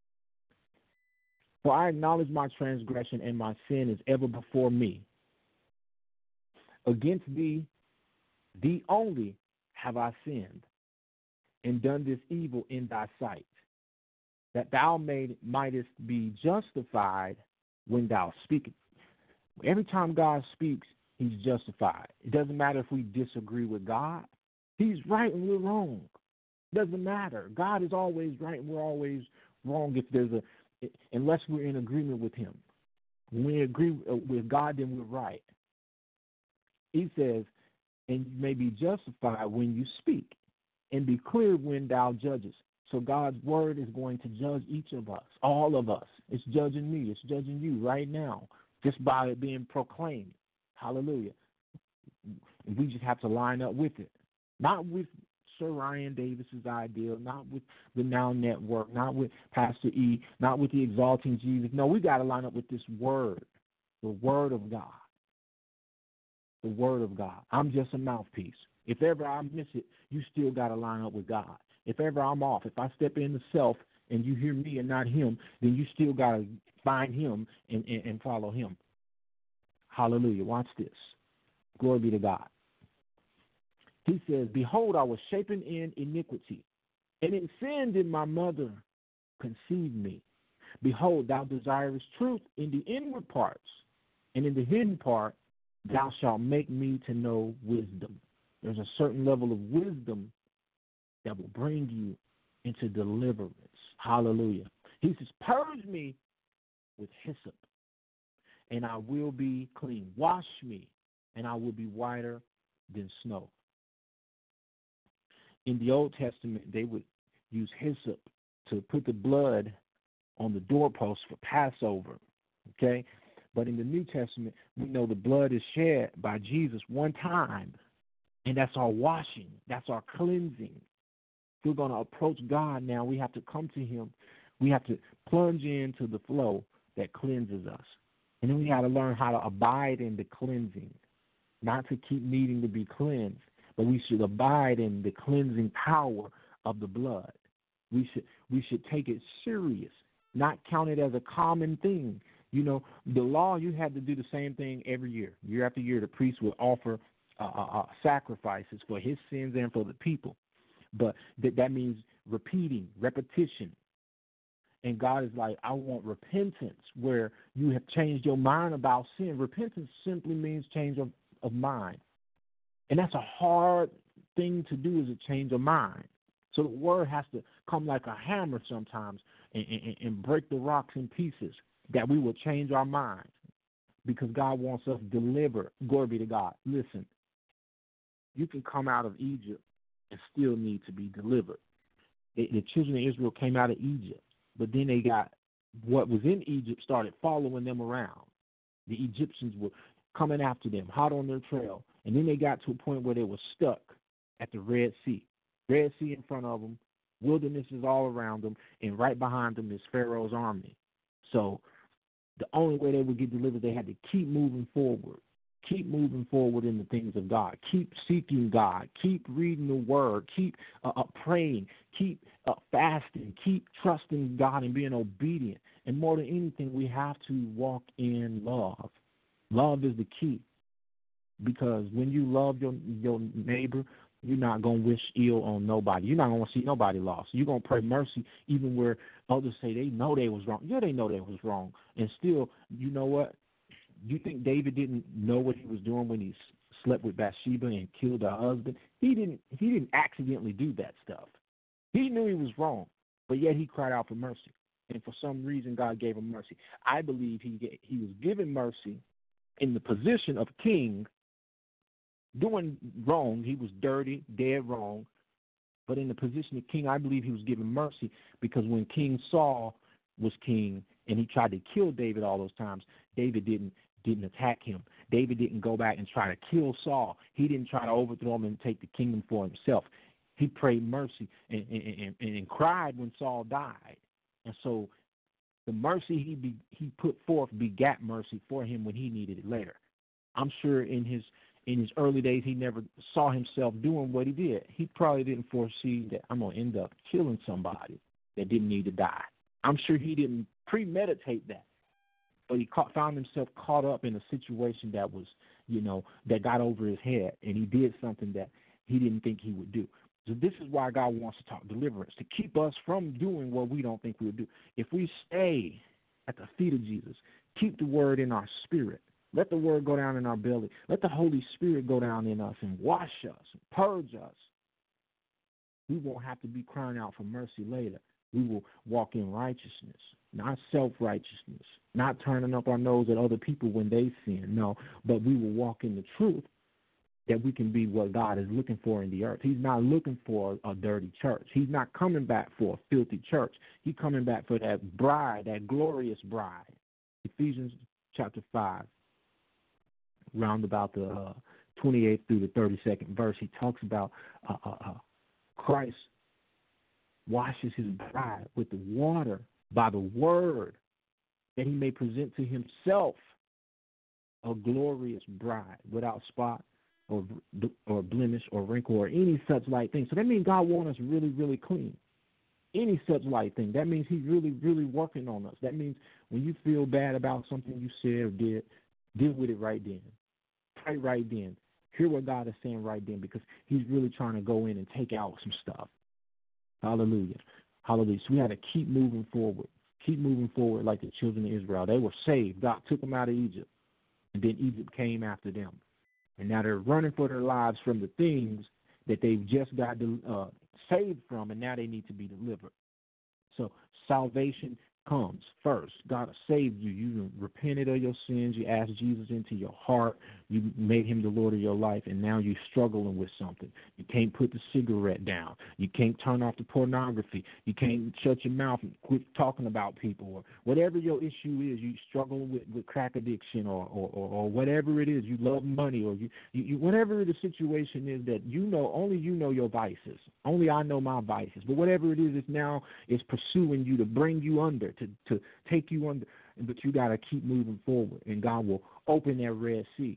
for I acknowledge my transgression, and my sin is ever before me. Against thee, thee only, have I sinned, and done this evil in thy sight, that thou may, mightest be justified when thou speakest. Every time God speaks, he's justified. It doesn't matter if we disagree with God. He's right and we're wrong. It doesn't matter. God is always right and we're always wrong if there's a unless we're in agreement with him. When we agree with God, then we're right. He says, and you may be justified when you speak, and be clear when thou judgest. So God's word is going to judge each of us, all of us. It's judging me. It's judging you right now, just by it being proclaimed. Hallelujah. We just have to line up with it. Not with Sir Ryan Davis's ideal, not with the Now Network, not with Pastor E, not with the Exalting Jesus. No, we got to line up with this word, the word of God. The word of God. I'm just a mouthpiece. If ever I miss it, you still got to line up with God. If ever I'm off, if I step into self and you hear me and not him, then you still got to find him and, and, and follow him. Hallelujah. Watch this. Glory be to God. He says, behold, I was shapen in iniquity, and in sin did my mother conceive me. Behold, thou desirest truth in the inward parts, and in the hidden part thou shalt make me to know wisdom. There's a certain level of wisdom that will bring you into deliverance. Hallelujah. He says, purge me with hyssop, and I will be clean. Wash me, and I will be whiter than snow. In the Old Testament, they would use hyssop to put the blood on the doorpost for Passover, okay? But in the New Testament, we know the blood is shed by Jesus one time, and that's our washing. That's our cleansing. If we're going to approach God now, we have to come to him. We have to plunge into the flow that cleanses us. And then we got to learn how to abide in the cleansing, not to keep needing to be cleansed. But we should abide in the cleansing power of the blood. We should we should take it serious, not count it as a common thing. You know, the law, you had to do the same thing every year. Year after year, the priest would offer uh, uh, sacrifices for his sins and for the people. But th- that means repeating, repetition. And God is like, I want repentance, where you have changed your mind about sin. Repentance simply means change of, of mind. And that's a hard thing to do, is a change of mind. So the word has to come like a hammer sometimes and, and, and break the rocks in pieces, that we will change our minds, because God wants us delivered. Glory be to God. Listen, you can come out of Egypt and still need to be delivered. The, the children of Israel came out of Egypt, but then they got what was in Egypt started following them around. The Egyptians were coming after them, hot on their trail, and then they got to a point where they were stuck at the Red Sea. Red Sea in front of them, wilderness is all around them, and right behind them is Pharaoh's army. So the only way they would get delivered, they had to keep moving forward. Keep moving forward in the things of God. Keep seeking God. Keep reading the Word. Keep uh, uh, praying. Keep uh, fasting. Keep trusting God and being obedient. And more than anything, we have to walk in love. Love is the key, because when you love your your neighbor, you're not going to wish ill on nobody. You're not going to see nobody lost. You're going to pray mercy even where others say they know they was wrong. Yeah, they know they was wrong. And still, you know what? You think David didn't know what he was doing when he slept with Bathsheba and killed her husband? He didn't. He didn't accidentally do that stuff. He knew he was wrong, but yet he cried out for mercy. And for some reason, God gave him mercy. I believe he get, he was given mercy in the position of king, doing wrong. He was dirty, dead wrong. But in the position of king, I believe he was given mercy, because when King Saul was king and he tried to kill David all those times, David didn't didn't attack him. David didn't go back and try to kill Saul. He didn't try to overthrow him and take the kingdom for himself. He prayed mercy and, and, and, and cried when Saul died. And so the mercy he be, he put forth begat mercy for him when he needed it later. I'm sure in his in his early days he never saw himself doing what he did. He probably didn't foresee that I'm going to end up killing somebody that didn't need to die. I'm sure he didn't premeditate that. But he caught, found himself caught up in a situation that was, you know, that got over his head, and he did something that he didn't think he would do. So this is why God wants to talk deliverance, to keep us from doing what we don't think we'll do. If we stay at the feet of Jesus, keep the word in our spirit, let the word go down in our belly, let the Holy Spirit go down in us and wash us, and purge us, we won't have to be crying out for mercy later. We will walk in righteousness, not self-righteousness, not turning up our nose at other people when they sin, no, but we will walk in the truth that we can be what God is looking for in the earth. He's not looking for a dirty church. He's not coming back for a filthy church. He's coming back for that bride, that glorious bride. Ephesians chapter five, round about the uh, twenty-eighth through the thirty-second verse, he talks about uh, uh, uh, Christ washes his bride with the water by the word, that he may present to himself a glorious bride without spot or or blemish or wrinkle or any such like thing. So that means God wants us really, really clean. Any such like thing. That means he's really, really working on us. That means when you feel bad about something you said or did, deal with it right then. Pray right then. Hear what God is saying right then, because he's really trying to go in and take out some stuff. Hallelujah. Hallelujah. So we had to keep moving forward. Keep moving forward like the children of Israel. They were saved. God took them out of Egypt, and then Egypt came after them. And now they're running for their lives from the things that they've just got uh, saved from, and now they need to be delivered. So salvation comes first. God saved you. You repented of your sins. You asked Jesus into your heart. You made him the Lord of your life, and now you're struggling with something. You can't put the cigarette down. You can't turn off the pornography. You can't shut your mouth and quit talking about people, or whatever your issue is. You struggle with, with crack addiction, or, or, or, or whatever it is. You love money, or you, you, you whatever the situation is that you know, only you know your vices. Only I know my vices. But whatever it is, it's now is pursuing you to bring you under, to, to take you under. But you got to keep moving forward, and God will open that Red Sea.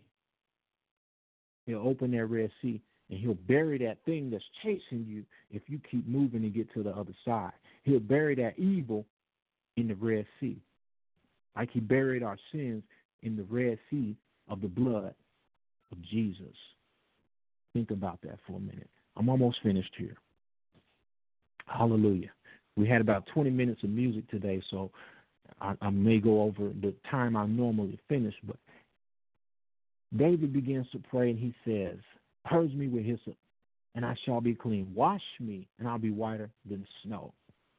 He'll open that Red Sea, and he'll bury that thing that's chasing you if you keep moving and get to the other side. He'll bury that evil in the Red Sea, like he buried our sins in the Red Sea of the blood of Jesus. Think about that for a minute. I'm almost finished here. Hallelujah. We had about twenty minutes of music today, so I, I may go over the time I normally finish. But David begins to pray, and he says, purge me with hyssop, and I shall be clean. Wash me, and I'll be whiter than snow.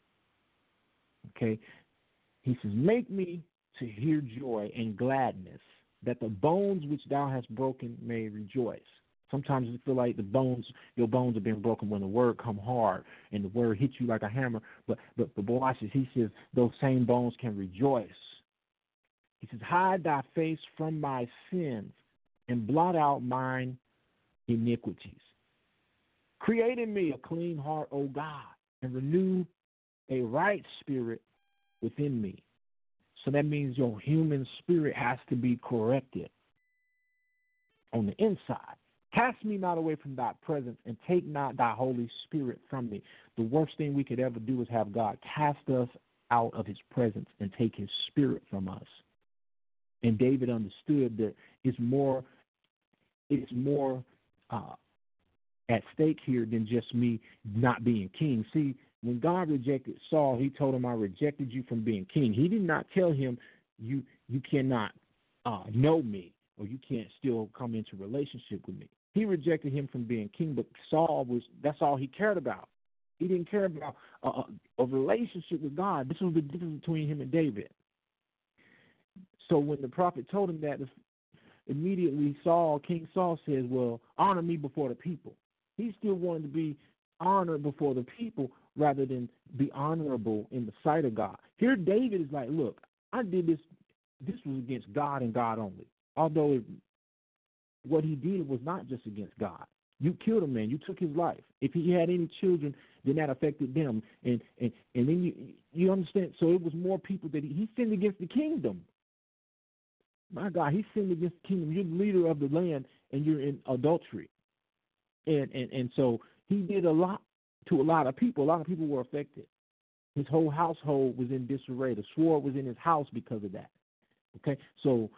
Okay? He says, make me to hear joy and gladness, that the bones which thou hast broken may rejoice. Sometimes you feel like the bones, your bones have been broken when the word come hard and the word hits you like a hammer. But but but watch this. He says those same bones can rejoice. He says, hide thy face from my sins and blot out mine iniquities. Create in me a clean heart, O God, and renew a right spirit within me. So that means your human spirit has to be corrected on the inside. Cast me not away from thy presence, and take not thy Holy Spirit from me. The worst thing we could ever do is have God cast us out of his presence and take his spirit from us. And David understood that it's more, it's more uh, at stake here than just me not being king. See, when God rejected Saul, he told him, I rejected you from being king. He did not tell him, you you cannot uh, know me, or you can't still come into relationship with me. He rejected him from being king, but Saul was, that's all he cared about. He didn't care about a, a relationship with God. This was the difference between him and David. So when the prophet told him that, immediately Saul, King Saul says, well, honor me before the people. He still wanted to be honored before the people rather than be honorable in the sight of God. Here David is like, look, I did this. This was against God and God only. Although it, what he did was not just against God. You killed a man. You took his life. If he had any children, then that affected them. And and, and then you you understand. So it was more people that he, he sinned against the kingdom. My God, he sinned against the kingdom. You're the leader of the land, and you're in adultery. And and, and so he did a lot to a lot of people. A lot of people were affected. His whole household was in disarray. The sword was in his house because of that. Okay, so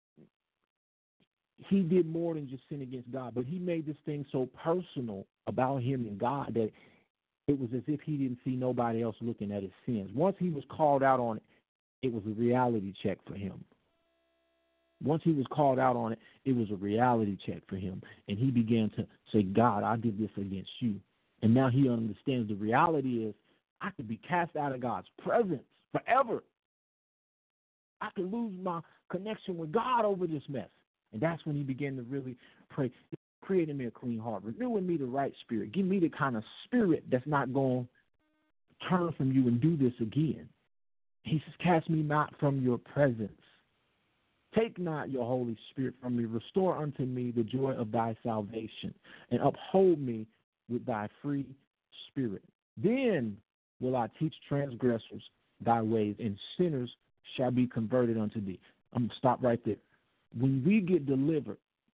he did more than just sin against God, but he made this thing so personal about him and God that it was as if he didn't see nobody else looking at his sins. Once he was called out on it, it was a reality check for him. Once he was called out on it, it was a reality check for him. And he began to say, God, I did this against you. And now he understands the reality is I could be cast out of God's presence forever. I could lose my connection with God over this mess. And that's when he began to really pray, create in me a clean heart, renew in me the right spirit. Give me the kind of spirit that's not going to turn from you and do this again. He says, cast me not from your presence. Take not your Holy Spirit from me. Restore unto me the joy of thy salvation, and uphold me with thy free spirit. Then will I teach transgressors thy ways, and sinners shall be converted unto thee. I'm going to stop right there. When we get delivered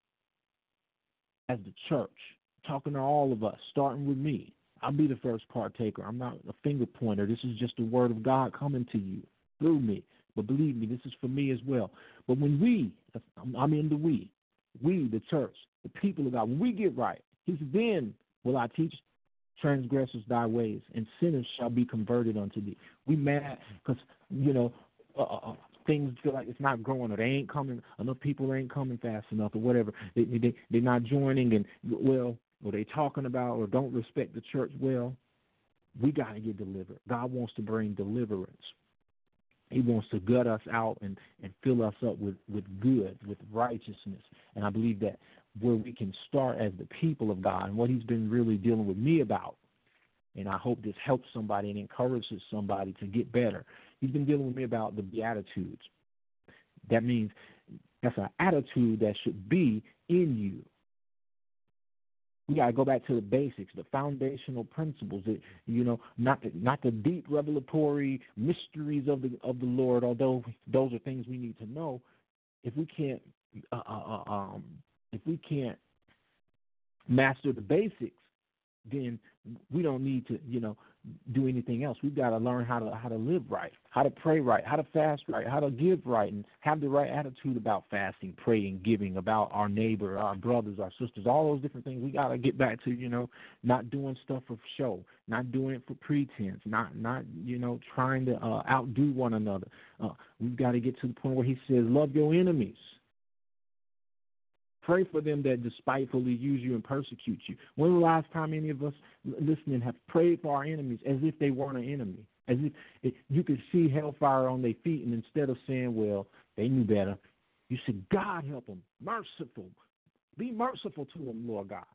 as the church, talking to all of us, starting with me, I'll be the first partaker. I'm not a finger pointer. This is just the word of God coming to you through me. But believe me, this is for me as well. But when we, I'm in the we, we, the church, the people of God, when we get right, he said, then will I teach transgressors thy ways, and sinners shall be converted unto thee. We mad because, you know, uh, things feel like it's not growing, or they ain't coming, enough people ain't coming fast enough, or whatever. They, they, they're not joining, and, well, or they talking about or don't respect the church well. We got to get delivered. God wants to bring deliverance. He wants to gut us out and, and fill us up with, with good, with righteousness. And I believe that where we can start as the people of God, and what he's been really dealing with me about, and I hope this helps somebody and encourages somebody to get better. He's been dealing with me about the Beatitudes. That means that's an attitude that should be in you. We got to go back to the basics, the foundational principles, that, you know, not the, not the deep revelatory mysteries of the of the Lord, although those are things we need to know. If we can't, uh, uh, um, if we can't master the basics, then we don't need to, you know, do anything else. We've got to learn how to how to live right, how to pray right, how to fast right, how to give right, and have the right attitude about fasting, praying, giving, about our neighbor, our brothers, our sisters, all those different things. We got to get back to, you know, not doing stuff for show, not doing it for pretense, not, not you know, trying to uh, outdo one another. Uh, we've got to get to the point where he says, love your enemies. Pray for them that despitefully use you and persecute you. When was the last time any of us listening have prayed for our enemies as if they weren't an enemy? As if it, you could see hellfire on their feet, and instead of saying, well, they knew better, you said, God help them, merciful. Be merciful to them, Lord God.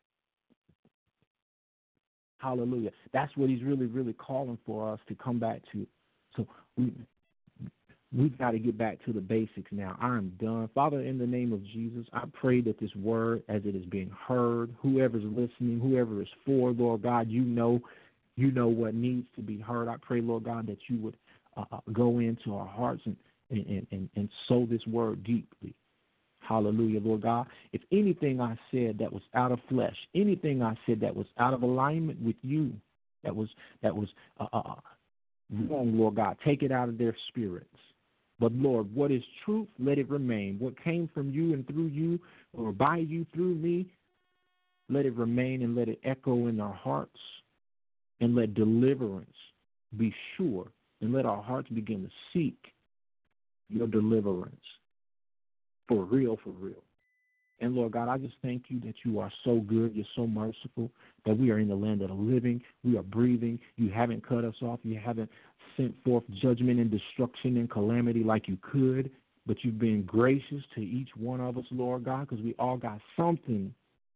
Hallelujah. That's what he's really, really calling for us to come back to. So we... We've got to get back to the basics now. I'm done. Father, in the name of Jesus, I pray that this word, as it is being heard, whoever's listening, whoever is for, Lord God, you know, you know what needs to be heard. I pray, Lord God, that you would uh, go into our hearts and, and, and, and sow this word deeply. Hallelujah, Lord God. If anything I said that was out of flesh, anything I said that was out of alignment with you, that was that was uh, uh, wrong, Lord God, take it out of their spirits. But, Lord, what is truth, let it remain. What came from you and through you or by you through me, let it remain and let it echo in our hearts. And let deliverance be sure. And let our hearts begin to seek your deliverance for real, for real. And, Lord God, I just thank you that you are so good, you're so merciful, that we are in the land of the living, we are breathing, you haven't cut us off, you haven't sent forth judgment and destruction and calamity like you could, but you've been gracious to each one of us, Lord God, because we all got something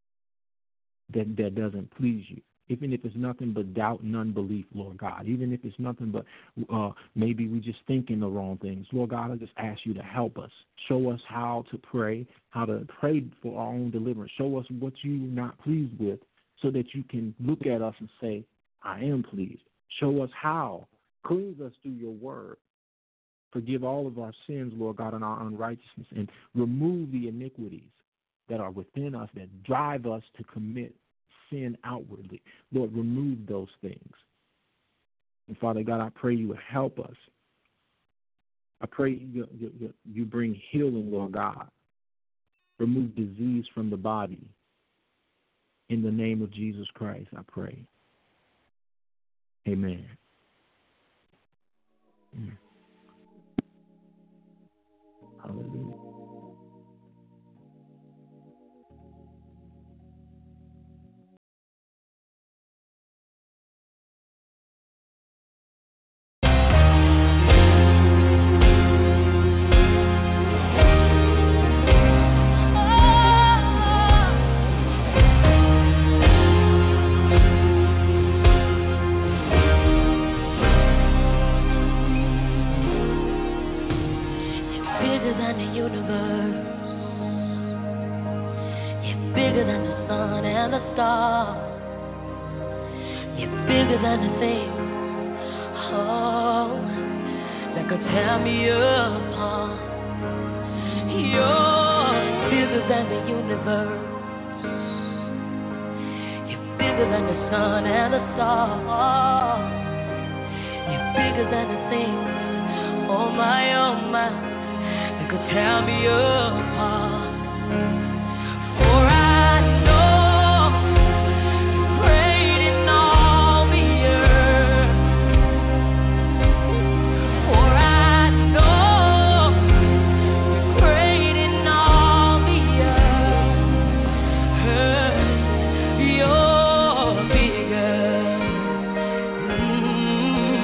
that, that doesn't please you. Even if it's nothing but doubt and unbelief, Lord God. Even if it's nothing but uh, maybe we just thinking the wrong things. Lord God, I just ask you to help us. Show us how to pray, how to pray for our own deliverance. Show us what you're not pleased with so that you can look at us and say, I am pleased. Show us how. Cleanse us through your word. Forgive all of our sins, Lord God, and our unrighteousness, and remove the iniquities that are within us that drive us to commit sin outwardly. Lord, remove those things. And Father God, I pray you would help us. I pray you, you, you bring healing, Lord God. Remove disease from the body. In the name of Jesus Christ, I pray. Amen. Mm. Hallelujah.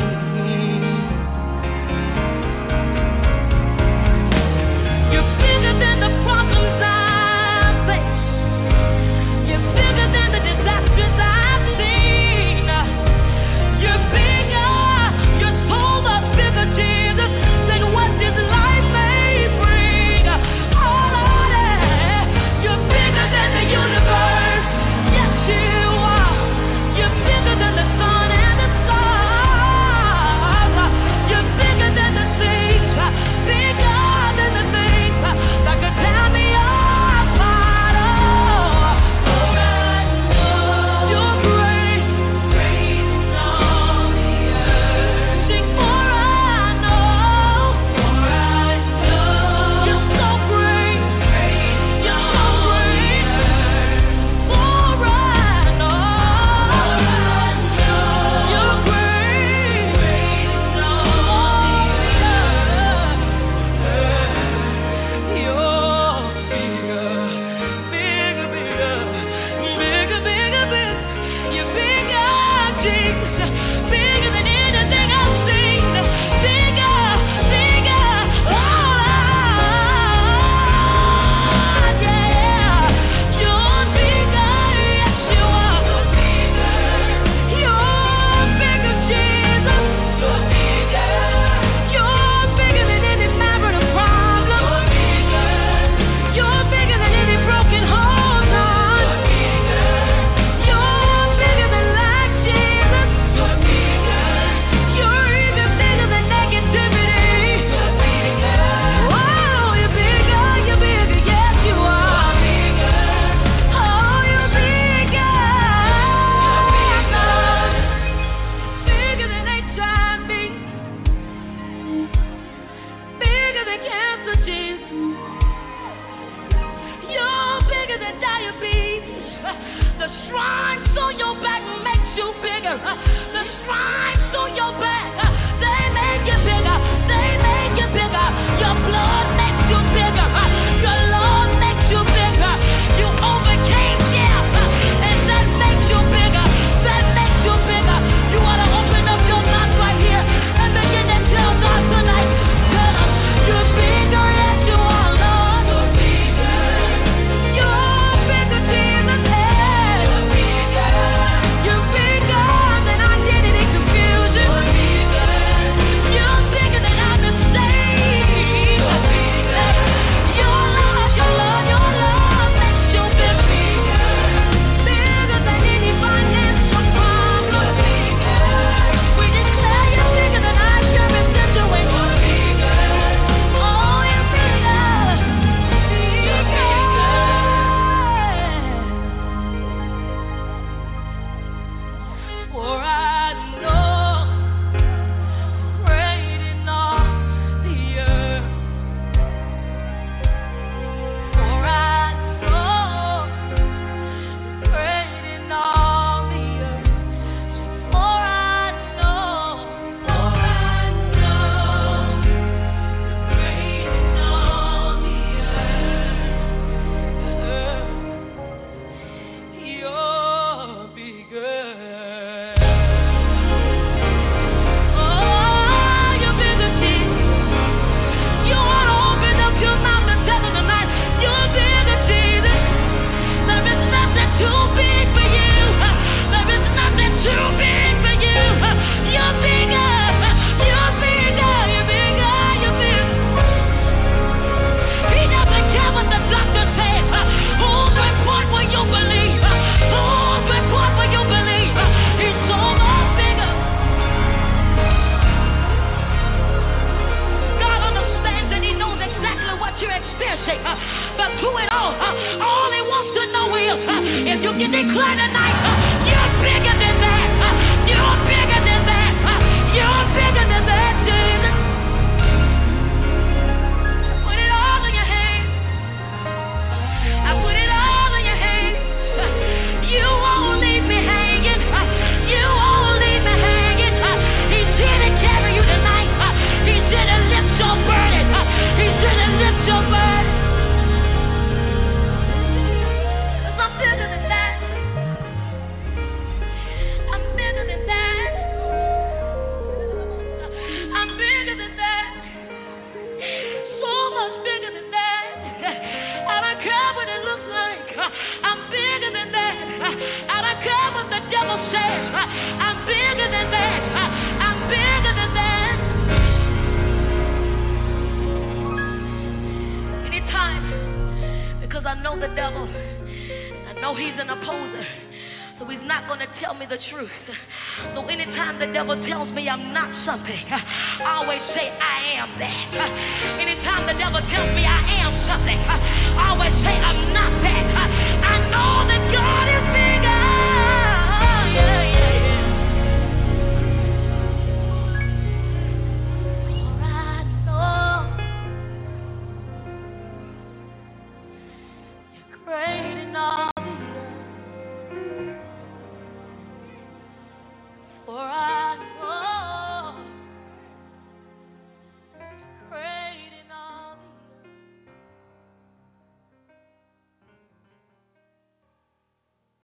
You're bigger because I know the devil. I know he's an opposer. So he's not going to tell me the truth. So anytime the devil tells me I'm not something, I always say I am that. Anytime the devil tells me I am something, I always say I'm not that. I know the